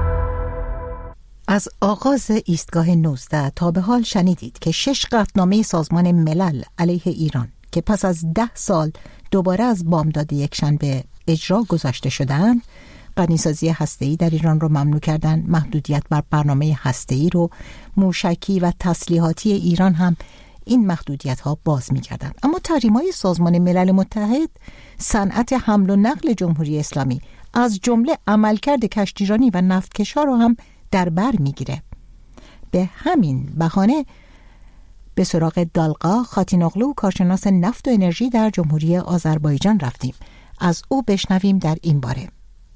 از آغاز ایستگاه 19 تا به حال شنیدید که 6 قطعنامه سازمان ملل علیه ایران که پس از 10 سال دوباره از بامداد یکشنبه اجرا گذاشته شدند، غنیسازی هسته‌ای در ایران رو ممنوع کردن، محدودیت بر برنامه هسته‌ای رو، موشکی و تسلیحاتی ایران هم این محدودیت ها باز می کردن. اما تحریم‌های سازمان ملل متحد صنعت حمل و نقل جمهوری اسلامی از جمله عملکرد کشتیرانی و نفتکش‌ها رو هم در بر می گیره. به همین بهانه به سراغ دالقا خاتینوغلو، کارشناس نفت و انرژی در جمهوری آذربایجان رفتیم. از او بشنویم در این باره.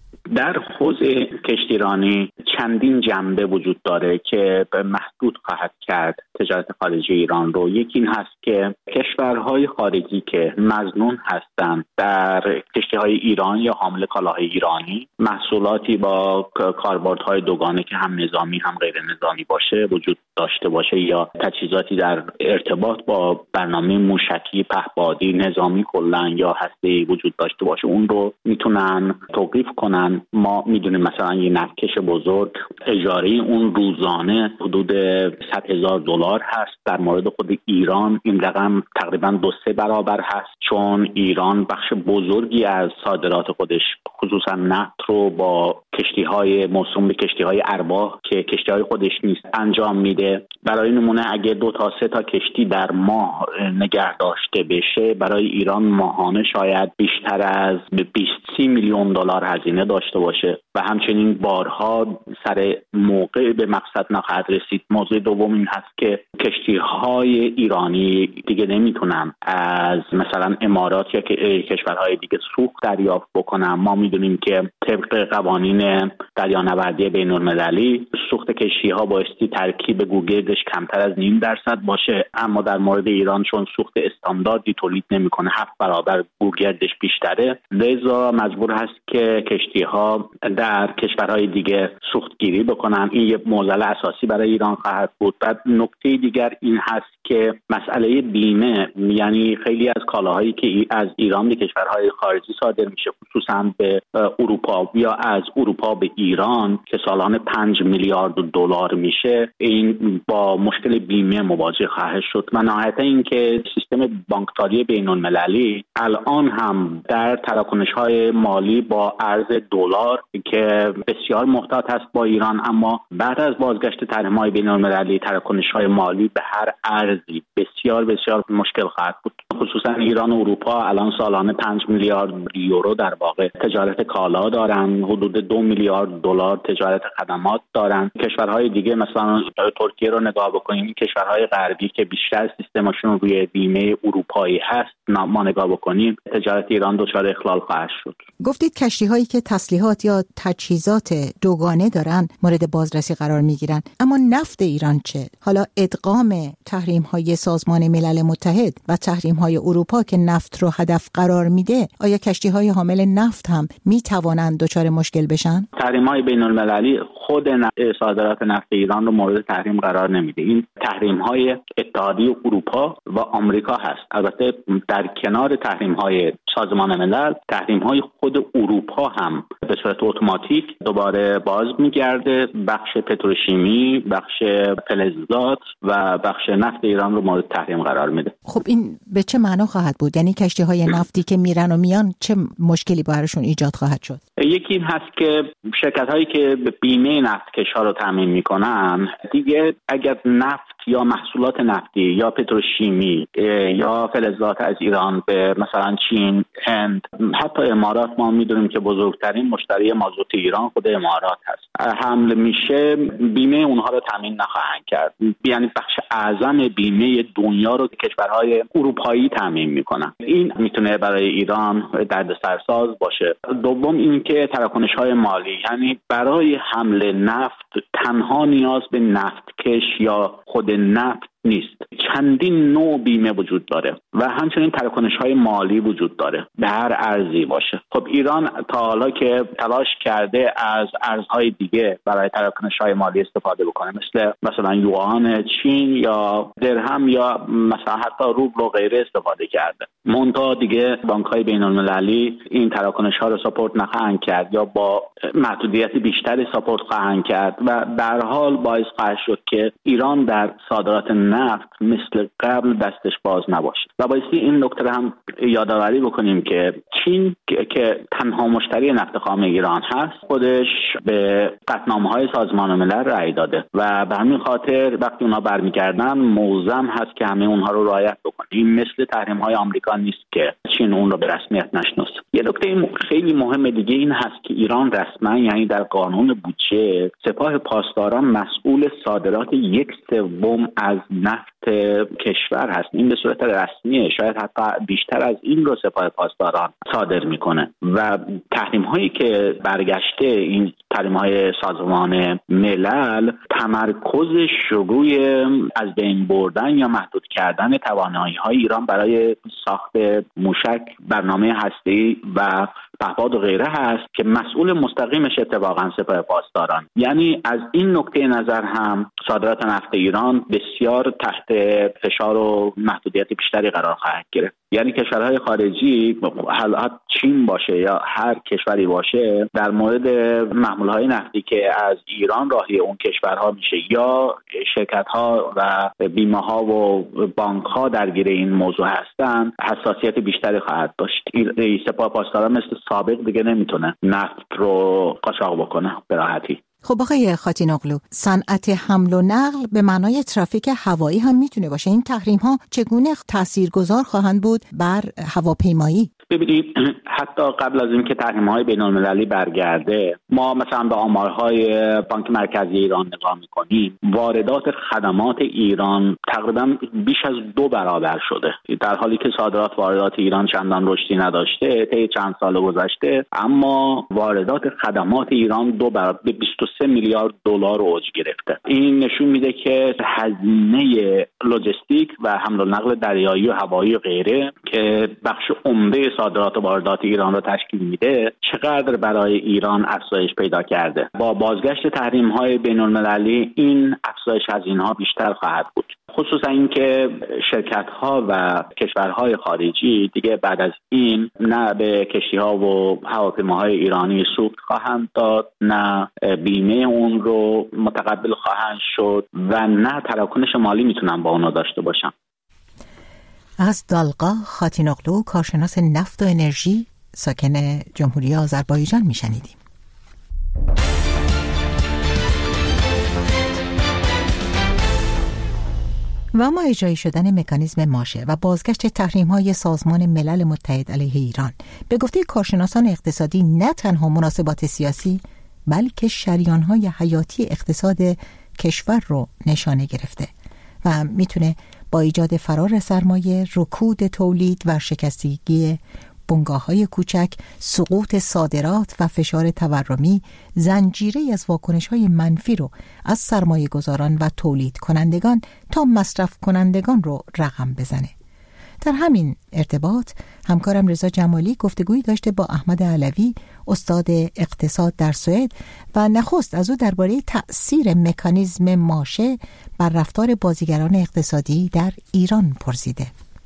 در حوزه کشتیرانی چندین جنبه وجود داره که به محدود خواهد کرد تجارت خارجی ایران رو. یکی این هست که کشورهای خارجی که مظنون هستند در کشتی‌های ایران یا حامل کالاهای ایرانی محصولاتی با کاربردهای دوگانه که هم نظامی هم غیر نظامی باشه وجود داشته باشه، یا تجهیزاتی در ارتباط با برنامه موشکی، پهپادی، نظامی کلاً یا هسته‌ای وجود داشته باشه، اون رو میتونن توقیف کنن. ما میدونیم مثلا یه نفتکش بزرگ اجاره اون روزانه حدود $100,000 هست. در مورد خود ایران این رقم تقریبا 2-3 برابر هست، چون ایران بخش بزرگی از صادرات خودش خصوصا نفت رو با کشتی‌های موسوم به کشتی‌های ارباح که کشتی‌های خودش نیست انجام میده. برای نمونه اگه 2 تا 3 تا کشتی در ماه نگه داشته بشه، برای ایران ماهانه شاید بیشتر از $20-30 میلیون هزینه داشته باشه و همچنین بارها سر موقع به مقصد نخواهد رسید. موضوع دوم این هست که کشتی‌های ایرانی دیگه نمیتونن از مثلا امارات یا کشورهای دیگه سوخت دریافت بکنن. ما میدونیم که طبق قوانین دریانوردی بین‌المللی سوخت کشتی‌ها بایستی ترکیب گوگردش کمتر از 0.5% باشه، اما در مورد ایران چون سوخت استانداردی تولید نمیکنه، 7 برابر گوگردش بیشتره، لذا مجبور هست که کشتی‌ها در کشورهای دیگه سوختگیری بکنن. این یه معضل اساسی برای ایران خواهد بود. بعد نکته دیگر این هست که مسئله بیمه، یعنی خیلی از کالاهایی که از ایران به کشورهای خارجی صادر میشه خصوصا به اروپا یا از اروپا به ایران که سالانه $5 میلیارد میشه، این با مشکل بیمه مواجه خواهد شد. و نهایتا این که سیستم بانکداری بین‌المللی الان هم در تراکنش‌های مالی با ارز دلار که بسیار محتاط است با ایران، اما بعد از بازگشت تحریم‌های بین‌المللی تراکنش‌های مالی به هر ارزی بسیار بسیار مشکل خواهد بود. خصوصا ایران و اروپا الان سالانه $5 میلیارد در واقع تجارت کالا دارن، حدود $2 میلیارد تجارت خدمات دارن. کشورهای دیگه مثلا ترکیه رو نگاه بکنیم، کشورهای غربی که بیشتر سیستمشون روی بیمه اروپایی هست ما نگاه بکنیم، تجارت ایران دچار اخلال خواهد شد. گفتید کشتی‌هایی که تسلیحات یا تجهیزات دوگانه دارن مورد بازرسی قرار میگیرن، اما نفت ایران چه؟ حالا ادغام تحریم‌های سازمان ملل متحد و تحریم‌های اروپا که نفت رو هدف قرار میده، آیا کشتی‌های حامل نفت هم میتوانند دچار مشکل بشن؟ تحریم‌های بین‌المللی خود صادرات نفت ایران رو مورد تحریم قرار نمیده. این تحریم‌های اتحادیه اروپا و آمریکا هست. البته در کنار تحریم‌های سازمان ملل، تحریم‌های خود اروپا هم به صورت اتوماتیک دوباره باز میگرده. بخش پتروشیمی، بخش فلزات و بخش نفت ایران رو مورد تحریم قرار میده. خب این به چه معنا خواهد بود؟ یعنی کشتی‌های نفتی که میرن و میان چه مشکلی براشون ایجاد خواهد شد؟ یکی این هست که شرکت‌هایی که بیمه نفتکش‌ها رو تامین میکنن دیگه اگر نفت یا محصولات نفتی یا پتروشیمی یا فلزات از ایران به مثلا چین، هند، حتی امارات، ما میدونیم که بزرگترین مشتری مازوت ایران خود امارات هست، حمل میشه، بیمه اونها رو تامین نخواهند کرد. یعنی بخش اعظم بیمه دنیا رو کشورهای اروپایی تامین میکنن. این میتونه برای ایران دردسرساز باشه. دوم اینکه تراکنش‌های مالی، یعنی برای حمل نفت تنها نیاز به نفتکش یا خود نفت نیست، چندین نوع بیمه وجود داره و همچنین تراکنش‌های مالی وجود داره به هر ارزی باشه. خب ایران تا حالا که تلاش کرده از ارزهای دیگه برای تراکنش‌های مالی استفاده بکنه، مثلا یوان چین یا درهم یا مثلا حتی روبل و غیره استفاده کرده. منتها دیگه بانک‌های بین‌المللی این تراکنش‌ها رو ساپورت نخواهند کرد یا با محدودیت بیشتری ساپورت خواهند کرد و در حال باعث خواهد شد که ایران در صادرات نفت مثل قبل دستش باز نباشه. و بایستی این نکته هم یادآوری بکنیم که چین که تنها مشتری نفت خام ایران هست، خودش به قطعنامه‌های سازمان ملل رأی داده و به همین خاطر وقتی اونا برمیگردن ملزم هست که همه اونها رو رعایت بکنه. این مثل تحریم‌های آمریکا نیست که چین اون رو به رسمیت نشناسه. یه نکته خیلی مهم دیگه این هست که ایران رسما، یعنی در قانون بودجه، سپاه پاسداران مسئول صادرات 1/3 از نفت کشور هست. این به صورت رسمیه، شاید حتی بیشتر از این رو سپاه پاسداران صادر میکنه و تحریم هایی که برگشته، این تحریم های سازمان ملل تمرکزش روی از بین بردن یا محدود کردن توانایی های ایران برای ساخت موشک، برنامه هسته‌ای و پهپاد و غیره هست که مسئول مستقیمش اتفاقا سپاه پاسداران. یعنی از این نکته نظر هم صادرات نفت ایران بسیار تحت فشار و محدودیت بیشتری قرار خواهد گرفت. یعنی کشورهای خارجی، حالا چین باشه یا هر کشوری باشه، در مورد محمولهای نفتی که از ایران راهی اون کشورها میشه یا شرکت‌ها و بیمه‌ها و بانک‌ها درگیر این موضوع هستن، حساسیت بیشتری خواهد داشت. سپاه پاسداران مثل سابق دیگه نمیتونه نفت رو قاچاق بکنه به راحتی. خب آقای خاتیناغلو، صنعت حمل و نقل به معنای ترافیک هوایی هم میتونه باشه. این تحریم ها چگونه تاثیرگذار خواهند بود بر هواپیمایی؟ ببینید، حتی قبل از اینکه تحریم‌های بین‌المللی برگرده، ما مثلا به آمارهای بانک مرکزی ایران نگاه می‌کنیم، واردات خدمات ایران تقریبا بیش از 2 برابر شده، در حالی که صادرات واردات ایران چندان رشدی نداشته طی چند سال گذشته، اما واردات خدمات ایران 2 برابر به 23 میلیارد دلار اوج گرفته. این نشون میده که هزینه لوجستیک و حمل و نقل دریایی و هوایی و غیره که بخش عمده صادرات و واردات ایران را تشکیل میده چقدر برای ایران افزایش پیدا کرده. با بازگشت تحریم‌های بین‌المللی این افزایش هزینه‌ها بیشتر خواهد بود، خصوصا اینکه شرکت‌ها و کشورهای خارجی دیگه بعد از این نه به کشتی‌ها و هواپیماهای ایرانی سوخت خواهند داد، نه بیمه اون رو متقبل خواهند شد و نه تراکنش مالی میتونن با اونا داشته باشن. از دالقا خاتیناغلو، کارشناس نفت و انرژی ساکن جمهوری آذربایجان میشنیدیم. و اما اجرایی شدن مکانیزم ماشه و بازگشت تحریم‌های سازمان ملل متحد علیه ایران به گفته کارشناسان اقتصادی نه تنها مناسبات سیاسی بلکه شریان‌های حیاتی اقتصاد کشور رو نشانه گرفته و میتونه با ایجاد فرار سرمایه، رکود تولید و شکستگی بنگاه‌های کوچک، سقوط صادرات و فشار تورمی زنجیره‌ای از واکنش‌های منفی رو از سرمایه‌گذاران و تولید کنندگان تا مصرف کنندگان رو رقم بزنه. در همین ارتباط همکارم رضا جمالی گفتگویی داشته با احمد علوی، استاد اقتصاد در سوئد، و نخست از او درباره تأثیر مکانیزم ماشه بر رفتار بازیگران اقتصادی در ایران پرسیده.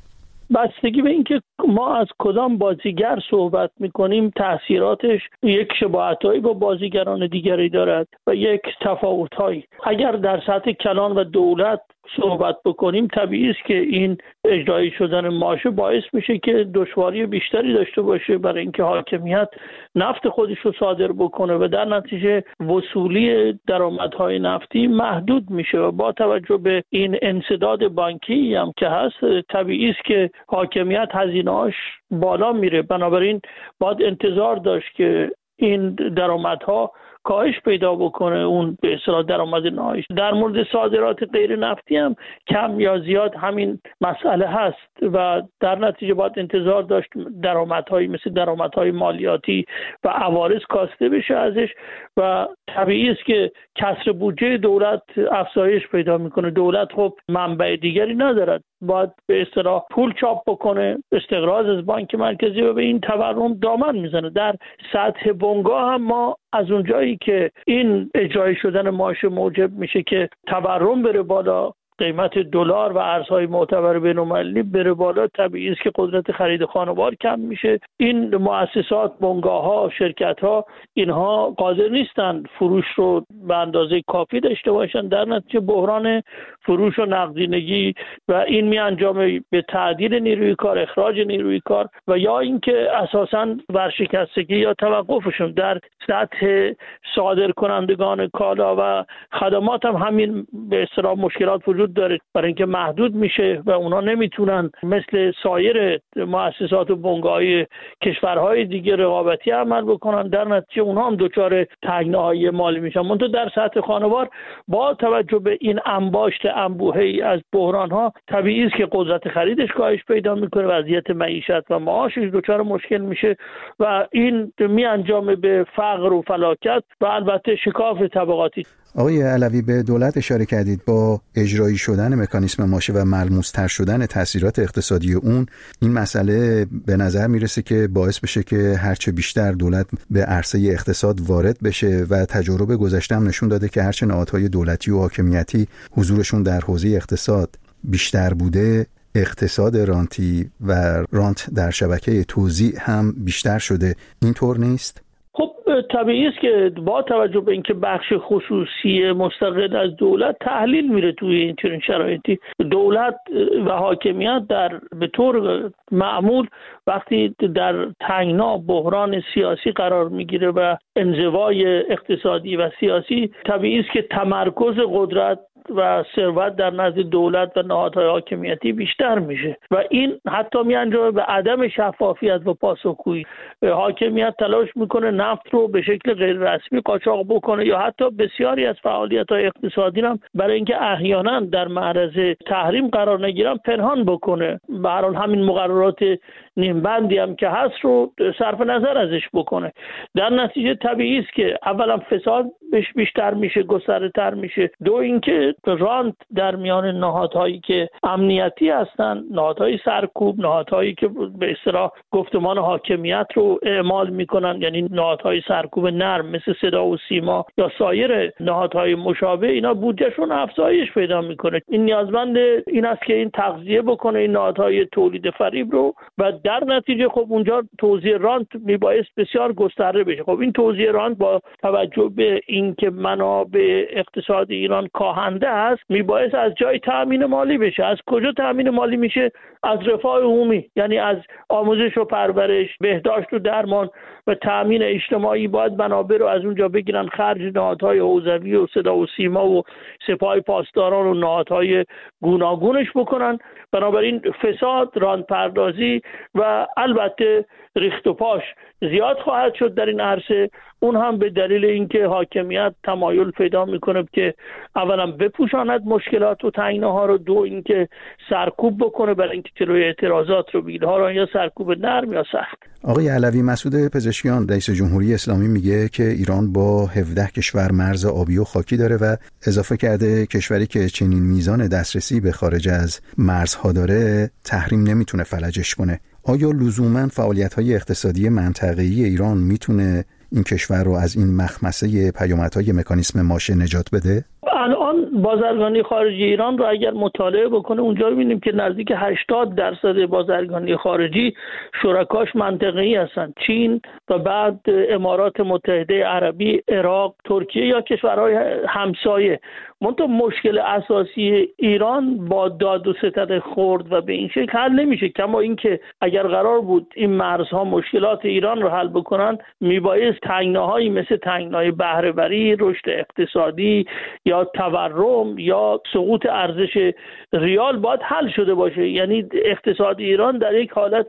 بستگی به اینکه ما از کدام بازیگر صحبت میکنیم تأثیراتش یک شباهتایی با بازیگران دیگری دارد و یک تفاوتهایی. اگر در سطح کلان و دولت صحبت بکنیم، طبیعی است که این اجرایی شدن ماشه باعث میشه که دشواری بیشتری داشته باشه برای اینکه حاکمیت نفت خودش رو صادر بکنه و در نتیجه وصولی درآمدهای نفتی محدود میشه و با توجه به این انسداد بانکی هم که هست، طبیعی است که حاکمیت هزینه‌اش بالا میره. بنابراین باید انتظار داشت که این درآمدها کاهش پیدا بکنه، اون به اصطلاح درآمد نهاییش. در مورد صادرات غیر نفتی هم کم یا زیاد همین مسئله هست و در نتیجه باید انتظار داشت درآمدهایی مثل درآمدهای مالیاتی و عوارض کاسته بشه ازش و طبیعی است که کسر بودجه دولت افزایش پیدا میکنه. دولت خب منبع دیگری ندارد، باید به اصطلاح پول چاپ بکنه، استقراض از بانک مرکزی و به این تورم دامن میزنه. در سطح بنگاه هم ما از اونجایی که این اجرای شدن ماشه موجب میشه که تورم بره بالا، قیمت دلار و ارزهای معتبر بین‌المللی بره بالا، طبیعی است که قدرت خرید خانوار کم میشه. این مؤسسات، بنگاه‌ها، شرکت‌ها اینها قادر نیستند فروش رو به اندازه کافی داشته باشن، در نتیجه بحران فروش و نقدینگی و این میانجامه به تعدیل نیروی کار، اخراج نیروی کار و یا اینکه اساساً ورشکستگی یا توقفشون. در سطح صادر کنندگان کالا و خدمات هم همین به اصطلاح مشکلات وجود وجود داره، برای اینکه محدود میشه و اونا نمیتونن مثل سایر مؤسسات و بنگاه‌های کشورهای دیگه رقابتی عمل بکنن، در نتیجه اونها هم دچار تنگناهای مالی میشن. منتها در سطح خانوار با توجه به این انباشت انبوهی از بحران‌ها طبیعی است که قدرت خریدش کاهش پیدا میکنه، وضعیت معیشت و معاشش دچار مشکل میشه و این میانجامه به فقر و فلاکت و البته شکاف طبقاتی. آقای علوی، به دولت اشاره کردید. با اجرایی شدن مکانیسم ماشه و ملموس‌تر شدن تاثیرات اقتصادی اون، این مسئله به نظر میرسه که باعث بشه که هرچه بیشتر دولت به عرصه اقتصاد وارد بشه و تجارب گذشته هم نشون داده که هرچه نهادهای دولتی و حاکمیتی حضورشون در حوزه اقتصاد بیشتر بوده، اقتصاد رانتی و رانت در شبکه توزیع هم بیشتر شده. اینطور نیست؟ خب طبیعی است که با توجه به اینکه بخش خصوصی مستقل از دولت تحلیل میره توی این چنین شرایطی، دولت و حاکمیت به طور معمول وقتی در تنگنا بحران سیاسی قرار میگیره و انزوای اقتصادی و سیاسی، طبیعی است که تمرکز قدرت و ثروت در نزد دولت و نهادهای حاکمیتی بیشتر میشه و این حتی میانجامه به عدم شفافیت و پاسخگویی. حاکمیت تلاش میکنه نفت رو به شکل غیر رسمی قاچاق بکنه یا حتی بسیاری از فعالیت‌های اقتصادی هم برای اینکه احیانا در معرض تحریم قرار نگیرن پنهان بکنه. به هر حال همین مقررات نیمبندی هم که هست رو صرف نظر ازش بکنه. در نتیجه طبیعی است که اولا فساد بیشتر میشه، گسترده‌تر میشه. دو اینکه رانت در میان نهادهایی که امنیتی هستن، نهادهای سرکوب، نهادهایی که به اصطلاح گفتمان حاکمیت رو اعمال میکنن، یعنی نهادهای سرکوب نرم مثل صدا و سیما یا سایر نهادهای مشابه، اینا بودجهشون افزایش پیدا میکنه. این نیازمند این است که این تغذیه بکنه این نهادهای تولید فریب رو و در نتیجه خب اونجا توزیع رانت میبایست بسیار گسترده بشه. خب این توزیع رانت با توجه به اینکه منابع اقتصاد ایران کاهنده است میبایست از جای تأمین مالی بشه. از کجا تأمین مالی میشه؟ از رفاه عمومی، یعنی از آموزش و پرورش، بهداشت و درمان و تأمین اجتماعی. باید منابع رو از اونجا بگیرن، خرج نهادهای حوزوی و صدا و سیما و سپاه پاسداران و نهادهای گوناگونش بکنن. بنابراین فساد، رانت پردازی و البته ریخت و پاش زیاد خواهد شد در این عرصه. اون هم به دلیل اینکه حاکمیت تمایل پیدا میکنه که اولا بپوشاند مشکلات و تنگناها رو، دو اینکه سرکوب بکنه برای اینکه جلوی اعتراضات رو بگیره، ها یا سرکوب نرم یا سخت. آقای علوی، مسعود پزشکیان رئیس جمهوری اسلامی میگه که ایران با 17 کشور مرز آبی و خاکی داره و اضافه کرده کشوری که چنین میزان دسترسی به خارج از مرزها داره تحریم نمیتونه فلجش کنه. آیا لزوما فعالیت‌های اقتصادی منطقه‌ای ایران میتونه این کشور رو از این مخمسه پیامدهای مکانیسم ماشه نجات بده؟ الان بازرگانی خارجی ایران رو اگر مطالعه بکنه اونجا می‌بینیم که نزدیک 80% بازرگانی خارجی شرکاش منطقه‌ای هستن. چین و بعد امارات متحده عربی، عراق، ترکیه یا کشورهای همسایه. منتها مشکل اساسی ایران با داد و ستد خرد و به این شکل حل نمیشه. کما اینکه اگر قرار بود این مرزها مشکلات ایران رو حل بکنن، میبایست تنگناهایی مثل تنگنای بهره‌وری، رشد اقتصادی یا تورم یا سقوط ارزش ریال باید حل شده باشه. یعنی اقتصاد ایران در یک حالت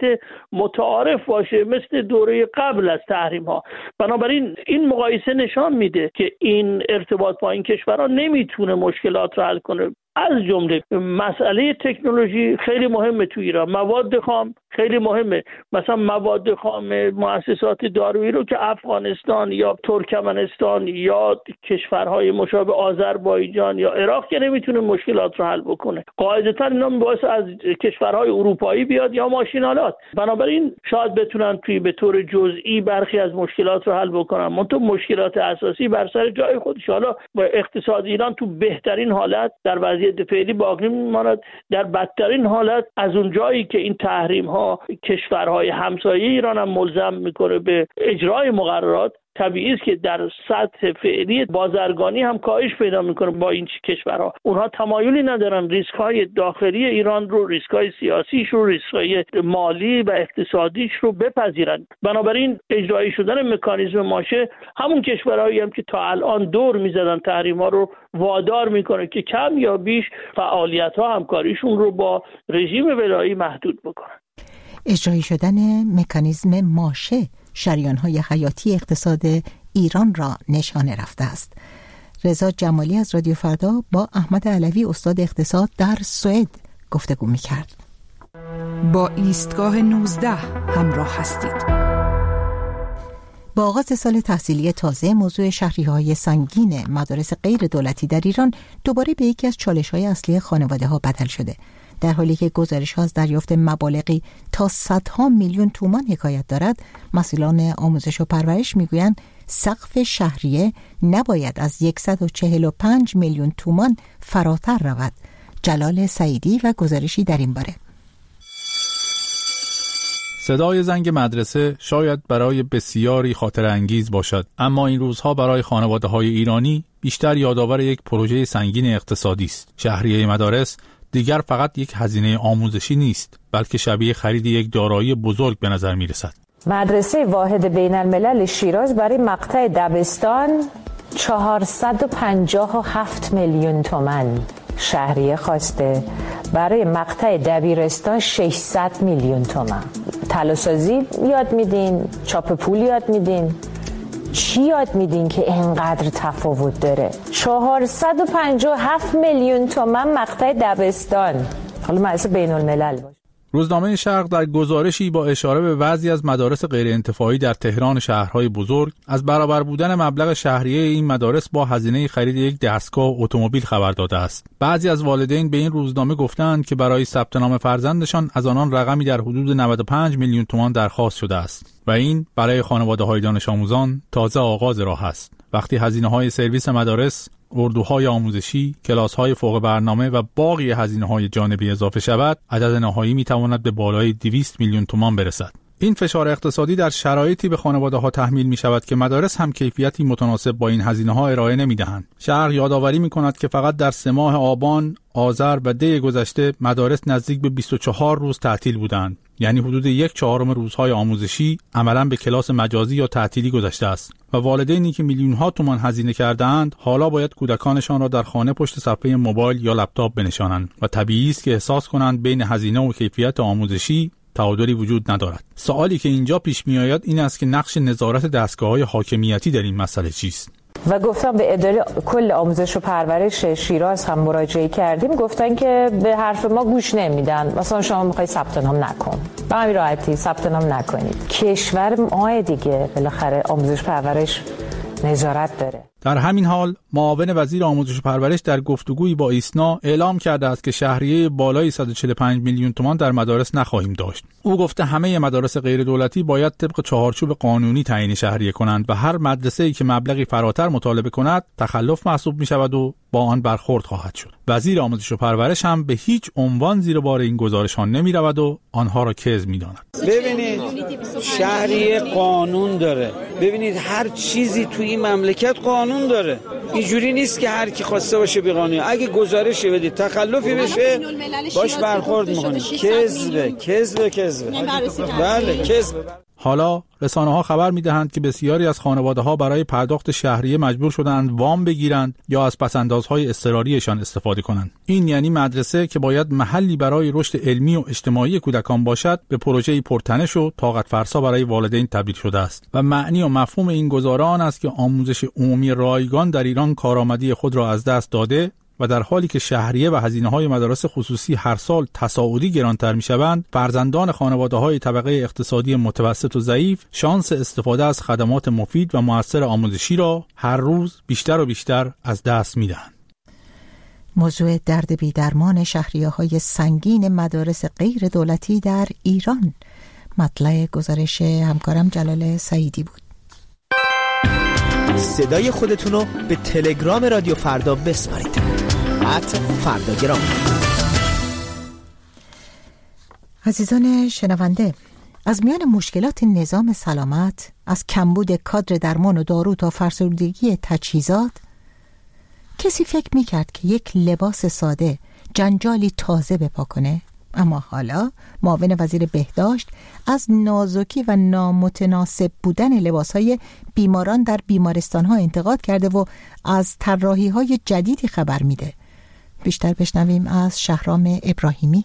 متعارف باشه مثل دوره قبل از تحریم ها. بنابراین این مقایسه نشان میده که این ارتباط با این کشورها نمیتونه مشکلات رو حل کنه. از جمله مسئله تکنولوژی خیلی مهمه تو ایران، مواد خام خیلی مهمه. مثلا مواد خام مؤسسات دارویی رو که افغانستان یا ترکمنستان یا کشورهای مشابه آذربایجان یا عراق که نمیتونه مشکلات رو حل بکنه، قاعدتا اینا باعث از کشورهای اروپایی بیاد یا ماشینالات. بنابراین شاید بتونن به طور جزئی برخی از مشکلات رو حل بکنن، منتها مشکلات اساسی بر سر جای خودش. حالا اقتصاد ایران تو بهترین حالت در وضعیت فعلی باقی میماند، در بدترین حالت از اون جایی که این تحریم ها کشورهای همسایه ایران هم ملزم میکنه به اجرای مقررات، طبیعی است که در سطح فعلی بازرگانی هم کاهش پیدا میکنه با این کشورها. اونها تمایلی ندارن ریسک‌های داخلی ایران رو، ریسک‌های سیاسیش رو، ریسک‌های مالی و اقتصادیش رو بپذیرن. بنابراین اجرایی شدن مکانیزم ماشه همون کشورهایی هم که تا الان دور میزدن تحریم‌ها رو وادار میکنه که کم یا بیش فعالیت‌ها همکاریشون رو با رژیم ولایی محدود بکنن. اجرایی شدن مکانیزم ماشه شریان‌های حیاتی اقتصاد ایران را نشانه رفته است. رضا جمالی از رادیو فردا با احمد علوی استاد اقتصاد در سوئد گفتگو می‌کرد. با ایستگاه 19 همراه هستید. با آغاز سال تحصیلی تازه موضوع شهریه‌های سنگین مدارس غیر دولتی در ایران دوباره به یکی از چالش‌های اصلی خانواده‌ها بدل شده، در حالی که گزارش‌ها از دریافت مبالغی تا صدها میلیون تومان حکایت دارد. مسئولان آموزش و پرورش میگویند سقف شهریه نباید از 145 میلیون تومان فراتر رود. جلال سعیدی و گزارشی در این باره. صدای زنگ مدرسه شاید برای بسیاری خاطر انگیز باشد، اما این روزها برای خانواده‌های ایرانی بیشتر یادآور یک پروژه سنگین اقتصادی است. شهریه مدارس دیگر فقط یک هزینه آموزشی نیست، بلکه شبیه خرید یک دارایی بزرگ به نظر می‌رسد. مدرسه واحد بین الملل شیراز برای مقطع دبستان 457 میلیون تومان شهریه خواسته، برای مقطع دبیرستان 600 میلیون تومان. طلاسازی یاد میدین، چاپ پول یاد میدین، چی یاد میدین که اینقدر تفاوت داره؟ 457 میلیون تومان مقطع دبستان، حالا مدرسه بین الملل باشه. روزنامه شرق در گزارشی با اشاره به بعضی از مدارس غیر انتفاعی در تهران شهرهای بزرگ از برابر بودن مبلغ شهریه این مدارس با هزینه خرید یک دستگاه اتومبیل خبر داده است. بعضی از والدین به این روزنامه گفتند که برای ثبت نام فرزندشان از آنان رقمی در حدود 95 میلیون تومان درخواست شده است و این برای خانواده‌های دانش آموزان تازه آغاز راه است. وقتی هزینه‌های سرویس مدارس، اردوهای آموزشی، کلاس‌های فوق برنامه و باقی هزینه‌های جانبی اضافه شود، عدد نهایی می‌تواند به بالای 200 میلیون تومان برسد. این فشار اقتصادی در شرایطی به خانواده‌ها تحمیل می‌شود که مدارس هم کیفیتی متناسب با این هزینه‌ها ارائه نمی‌دهند. شهر یادآوری می‌کند که فقط در 3 ماه آبان، آذر و دی گذشته مدارس نزدیک به 24 روز تعطیل بودند. یعنی حدود 1/4 روزهای آموزشی عملاً به کلاس مجازی یا تعطیلی گذشته است و والدینی که میلیون‌ها تومان هزینه کرده‌اند حالا باید کودکانشان را در خانه پشت صفحه موبایل یا لپتاپ بنشانند و طبیعی است که احساس کنند بین هزینه و کیفیت آموزشی تعادلی وجود ندارد. سوالی که اینجا پیش میآید این است که نقش نظارت دستگاه‌های حاکمیتی در این مسئله چیست؟ و گفتم به اداره کل آموزش و پرورش شیراز هم مراجعه کردیم، گفتن که به حرف ما گوش نمیدن. مثلا شما میخوای ثبت نام نکن، به همین راحتی ثبت نام نکنید. کشور ما دیگه بالاخره آموزش پرورش نظارت داره. در همین حال معاون وزیر آموزش و پرورش در گفتگویی با ایسنا اعلام کرده است که شهریه بالای 145 میلیون تومان در مدارس نخواهیم داشت. او گفته همه مدارس غیر دولتی باید طبق چهارچوب قانونی تعیین شهریه کنند و هر مدرسه‌ای که مبلغی فراتر مطالبه کند تخلف محسوب می شود و با آن برخورد خواهد شد. وزیر آموزش و پرورش هم به هیچ عنوان زیر بار این گزارش‌ها نمی رود و آنها را کذب می داند. ببینید شهریه قانون داره. ببینید هر چیزی توی این مملکت قانون داره. اینجوری نیست که هر کی خواسته باشه بی قانونی. اگه گزارشی بدید تخلفی بشه باش برخورد می‌کنید. کذب. بله کذب. حالا رسانه‌ها خبر می‌دهند که بسیاری از خانواده‌ها برای پرداخت شهریه مجبور شدند وام بگیرند یا از پس‌اندازهای اضطراریشان استفاده کنند. این یعنی مدرسه که باید محلی برای رشد علمی و اجتماعی کودکان باشد به پروژه‌ای پرتنش و طاقت فرسا برای والدین تبدیل شده است و معنی و مفهوم این گزاره آن است که آموزش عمومی رایگان در ایران کارآمدی خود را از دست داده و در حالی که شهریه و هزینه‌های مدارس خصوصی هر سال تصاعدی گرانتر می‌شوند، فرزندان خانواده‌های طبقه اقتصادی متوسط و ضعیف شانس استفاده از خدمات مفید و مؤثر آموزشی را هر روز بیشتر و بیشتر از دست می‌دهند. موضوع درد بی‌درمان شهریه‌های سنگین مدارس غیر دولتی در ایران مطلع گزارش همکارم جلال سعیدی بود. صدای خودتون رو به تلگرام رادیو فردا بسپارید. @فرداگرام. عزیزان شنونده، از میان مشکلات نظام سلامت، از کمبود کادر درمان و دارو تا فرسودگی تجهیزات، کسی فکر میکرد که یک لباس ساده جنجالی تازه بپا کنه؟ اما حالا معاون وزیر بهداشت از نازکی و نامتناسب بودن لباسهای بیماران در بیمارستانها انتقاد کرده و از طراحی‌های جدیدی خبر میده. بیشتر بشنویم از شهرام ابراهیمی.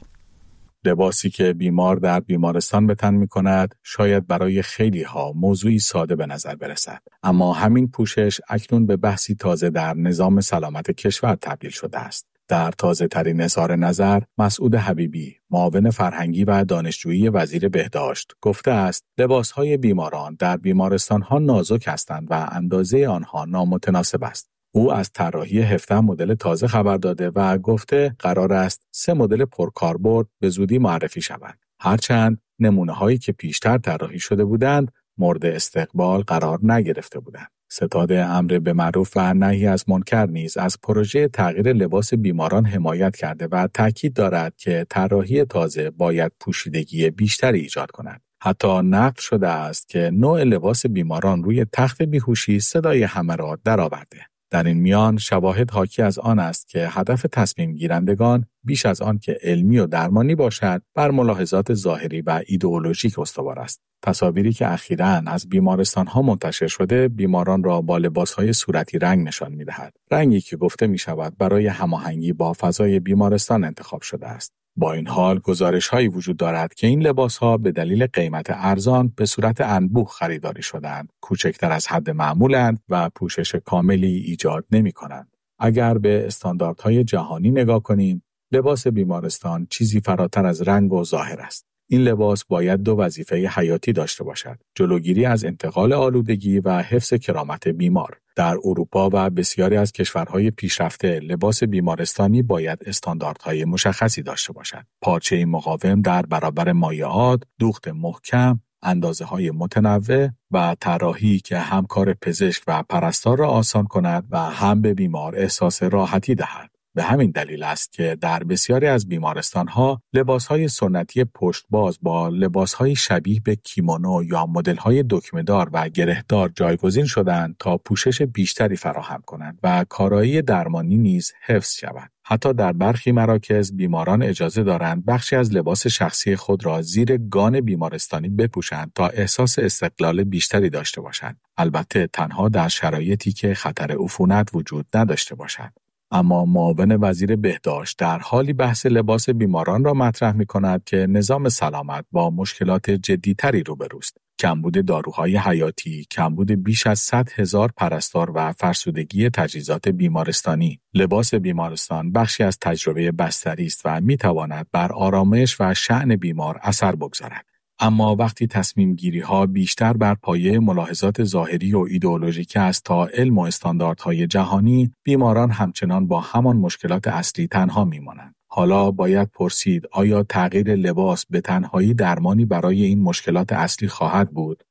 لباسی که بیمار در بیمارستان به تن می‌کند شاید برای خیلی ها موضوعی ساده به نظر برسد، اما همین پوشش اکنون به بحثی تازه در نظام سلامت کشور تبدیل شده است. در تازه‌ترین اظهار نظر، مسعود حبیبی، معاون فرهنگی و دانشجویی وزیر بهداشت، گفته است لباس‌های بیماران در بیمارستان‌ها نازک هستند و اندازه آنها نامتناسب است. او از طراحی 17 مدل تازه خبر داده و گفته قرار است 3 مدل پرکاربرد به زودی معرفی شوند. هرچند نمونه‌هایی که پیشتر طراحی شده بودند مورد استقبال قرار نگرفته بودند. ستاد امر به معروف و نهی از منکر نیز از پروژه تغییر لباس بیماران حمایت کرده و تاکید دارد که طراحی تازه باید پوشیدگی بیشتری ایجاد کند. حتی نقل شده است که نوع لباس بیماران روی تخت بیهوشی صدای همه را درآورده. در این میان شواهد حاکی از آن است که هدف تصمیم گیرندگان بیش از آن که علمی و درمانی باشد بر ملاحظات ظاهری و ایدئولوژیک استوار است. تصاویری که اخیراً از بیمارستان‌ها منتشر شده بیماران را با لباس‌های صورتی رنگ نشان می‌دهد. رنگی که گفته می‌شود برای هماهنگی با فضای بیمارستان انتخاب شده است. با این حال گزارش‌هایی وجود دارد که این لباس‌ها به دلیل قیمت ارزان به صورت انبوه خریداری شده‌اند، کوچکتر از حد معمولند و پوشش کاملی ایجاد نمی‌کنند. اگر به استانداردهای جهانی نگاه کنیم، لباس بیمارستان چیزی فراتر از رنگ و ظاهر است. این لباس باید 2 وظیفه حیاتی داشته باشد: جلوگیری از انتقال آلودگی و حفظ کرامت بیمار. در اروپا و بسیاری از کشورهای پیشرفته لباس بیمارستانی باید استانداردهای مشخصی داشته باشد: پارچه مقاوم در برابر مایعات، دوخت محکم، اندازه‌های متنوع و طراحی که هم کار پزشک و پرستار را آسان کند و هم به بیمار احساس راحتی دهد. به همین دلیل است که در بسیاری از بیمارستان‌ها لباس‌های سنتی پشتباز با لباس‌های شبیه به کیمونو یا مدل‌های دکمه‌دار و گرهدار جایگزین شدند تا پوشش بیشتری فراهم کنند و کارایی درمانی نیز حفظ شود. حتی در برخی مراکز بیماران اجازه دارند بخشی از لباس شخصی خود را زیر گان بیمارستانی بپوشند تا احساس استقلال بیشتری داشته باشند. البته تنها در شرایطی که خطر عفونت وجود نداشته باشد. اما معاون وزیر بهداشت در حالی بحث لباس بیماران را مطرح می‌کند که نظام سلامت با مشکلات جدی‌تری روبروست: کمبود داروهای حیاتی، کمبود بیش از 100,000 پرستار و فرسودگی تجهیزات بیمارستانی. لباس بیمارستان بخشی از تجربه بستری است و می‌تواند بر آرامش و شأن بیمار اثر بگذارد. اما وقتی تصمیم گیری ها بیشتر بر پایه ملاحظات ظاهری و ایدئولوژیک است تا علم و استانداردهای جهانی، بیماران همچنان با همان مشکلات اصلی تنها میمانند. حالا باید پرسید آیا تغییر لباس به تنهایی درمانی برای این مشکلات اصلی خواهد بود؟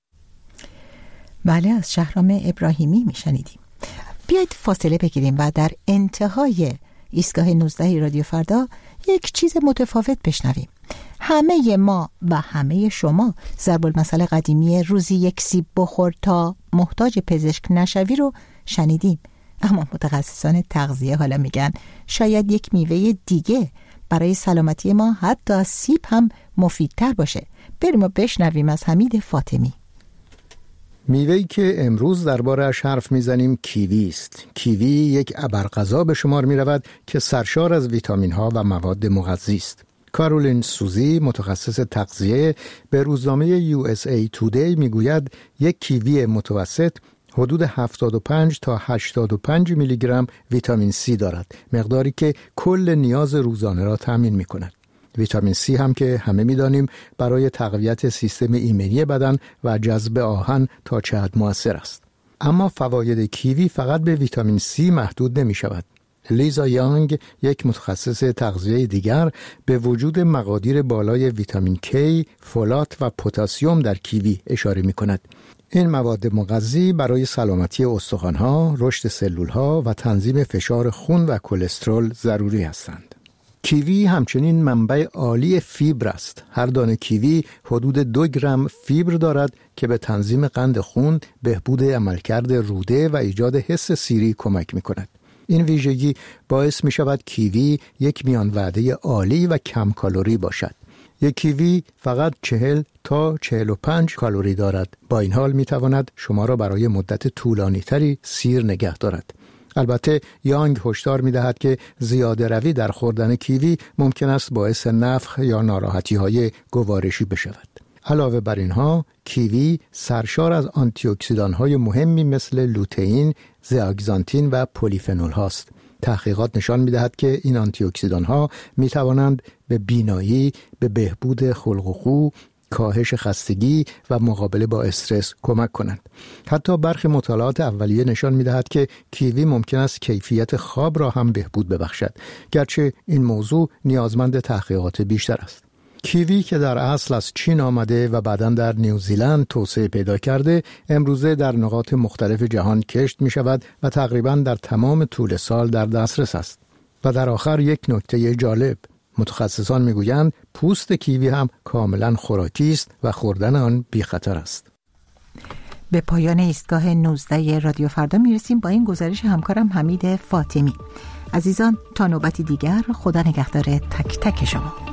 بله، از شهرام ابراهیمی میشنیدیم. بیایید فاصله بگیریم و در انتهای ایستگاه 19 رادیو فردا یک چیز متفاوت بشنویم. همه ما و همه شما ضرب المثل قدیمی روزی 1 سیب بخور تا محتاج پزشک نشوی رو شنیدیم، اما متخصصان تغذیه حالا میگن شاید یک میوه دیگه برای سلامتی ما حتی از سیب هم مفیدتر باشه. بریم و بشنویم از حمید فاطمی. میوه‌ای که امروز درباره‌اش حرف میزنیم کیوی است. کیوی یک ابرغذا به شمار میرود که سرشار از ویتامین‌ها و مواد مغذی است. کارولین سوزی، متخصص تغذیه، به روزنامه USA Today میگوید یک کیوی متوسط حدود 75 تا 85 میلی گرم ویتامین C دارد، مقداری که کل نیاز روزانه را تامین می‌کند. ویتامین C هم که همه می‌دانیم برای تقویت سیستم ایمنی بدن و جذب آهن تا چه حد مؤثر است. اما فواید کیوی فقط به ویتامین C محدود نمی‌شود. لیزا یانگ، یک متخصص تغذیه دیگر، به وجود مقادیر بالای ویتامین K، فولات و پتاسیم در کیوی اشاره می‌کند. این مواد مغذی برای سلامتی استخوان‌ها، رشد سلول‌ها و تنظیم فشار خون و کلسترول ضروری هستند. کیوی همچنین منبع عالی فیبر است. هر دانه کیوی حدود 2 گرم فیبر دارد که به تنظیم قند خون، بهبود عملکرد روده و ایجاد حس سیری کمک می‌کند. این ویژگی باعث می‌شود کیوی یک میان وعده عالی و کم کالری باشد. یک کیوی فقط 40 تا 45 کالری دارد. با این حال می‌تواند شما را برای مدت طولانی‌تری سیر نگه دارد. البته یانگ هشدار می‌دهد که زیاده روی در خوردن کیوی ممکن است باعث نفخ یا ناراحتی‌های گوارشی بشود. علاوه بر اینها، کیوی سرشار از آنتی اکسیدان‌های مهمی مثل لوتئین، زئاگزانتین و پلیفنول هاست. تحقیقات نشان می‌دهد که این آنتی اکسیدان‌ها می‌توانند به بینایی، به بهبود خلق و خو، کاهش خستگی و مقابله با استرس کمک کنند. حتی برخی مطالعات اولیه نشان می‌دهد که کیوی ممکن است کیفیت خواب را هم بهبود ببخشد، گرچه این موضوع نیازمند تحقیقات بیشتر است. کیوی که در اصل از چین آمده و بعداً در نیوزیلند توسعه پیدا کرده، امروزه در نقاط مختلف جهان کشت می شود و تقریباً در تمام طول سال در دسترس است. و در آخر یک نکته جالب، متخصصان می گویند پوست کیوی هم کاملاً خوراکی است و خوردن آن بی خطر است. به پایان ایستگاه 19 رادیو فردا می رسیم با این گزارش همکارم حمید فاطمی. عزیزان تا نوبتی دیگر، خدا نگهدار تک تک شما.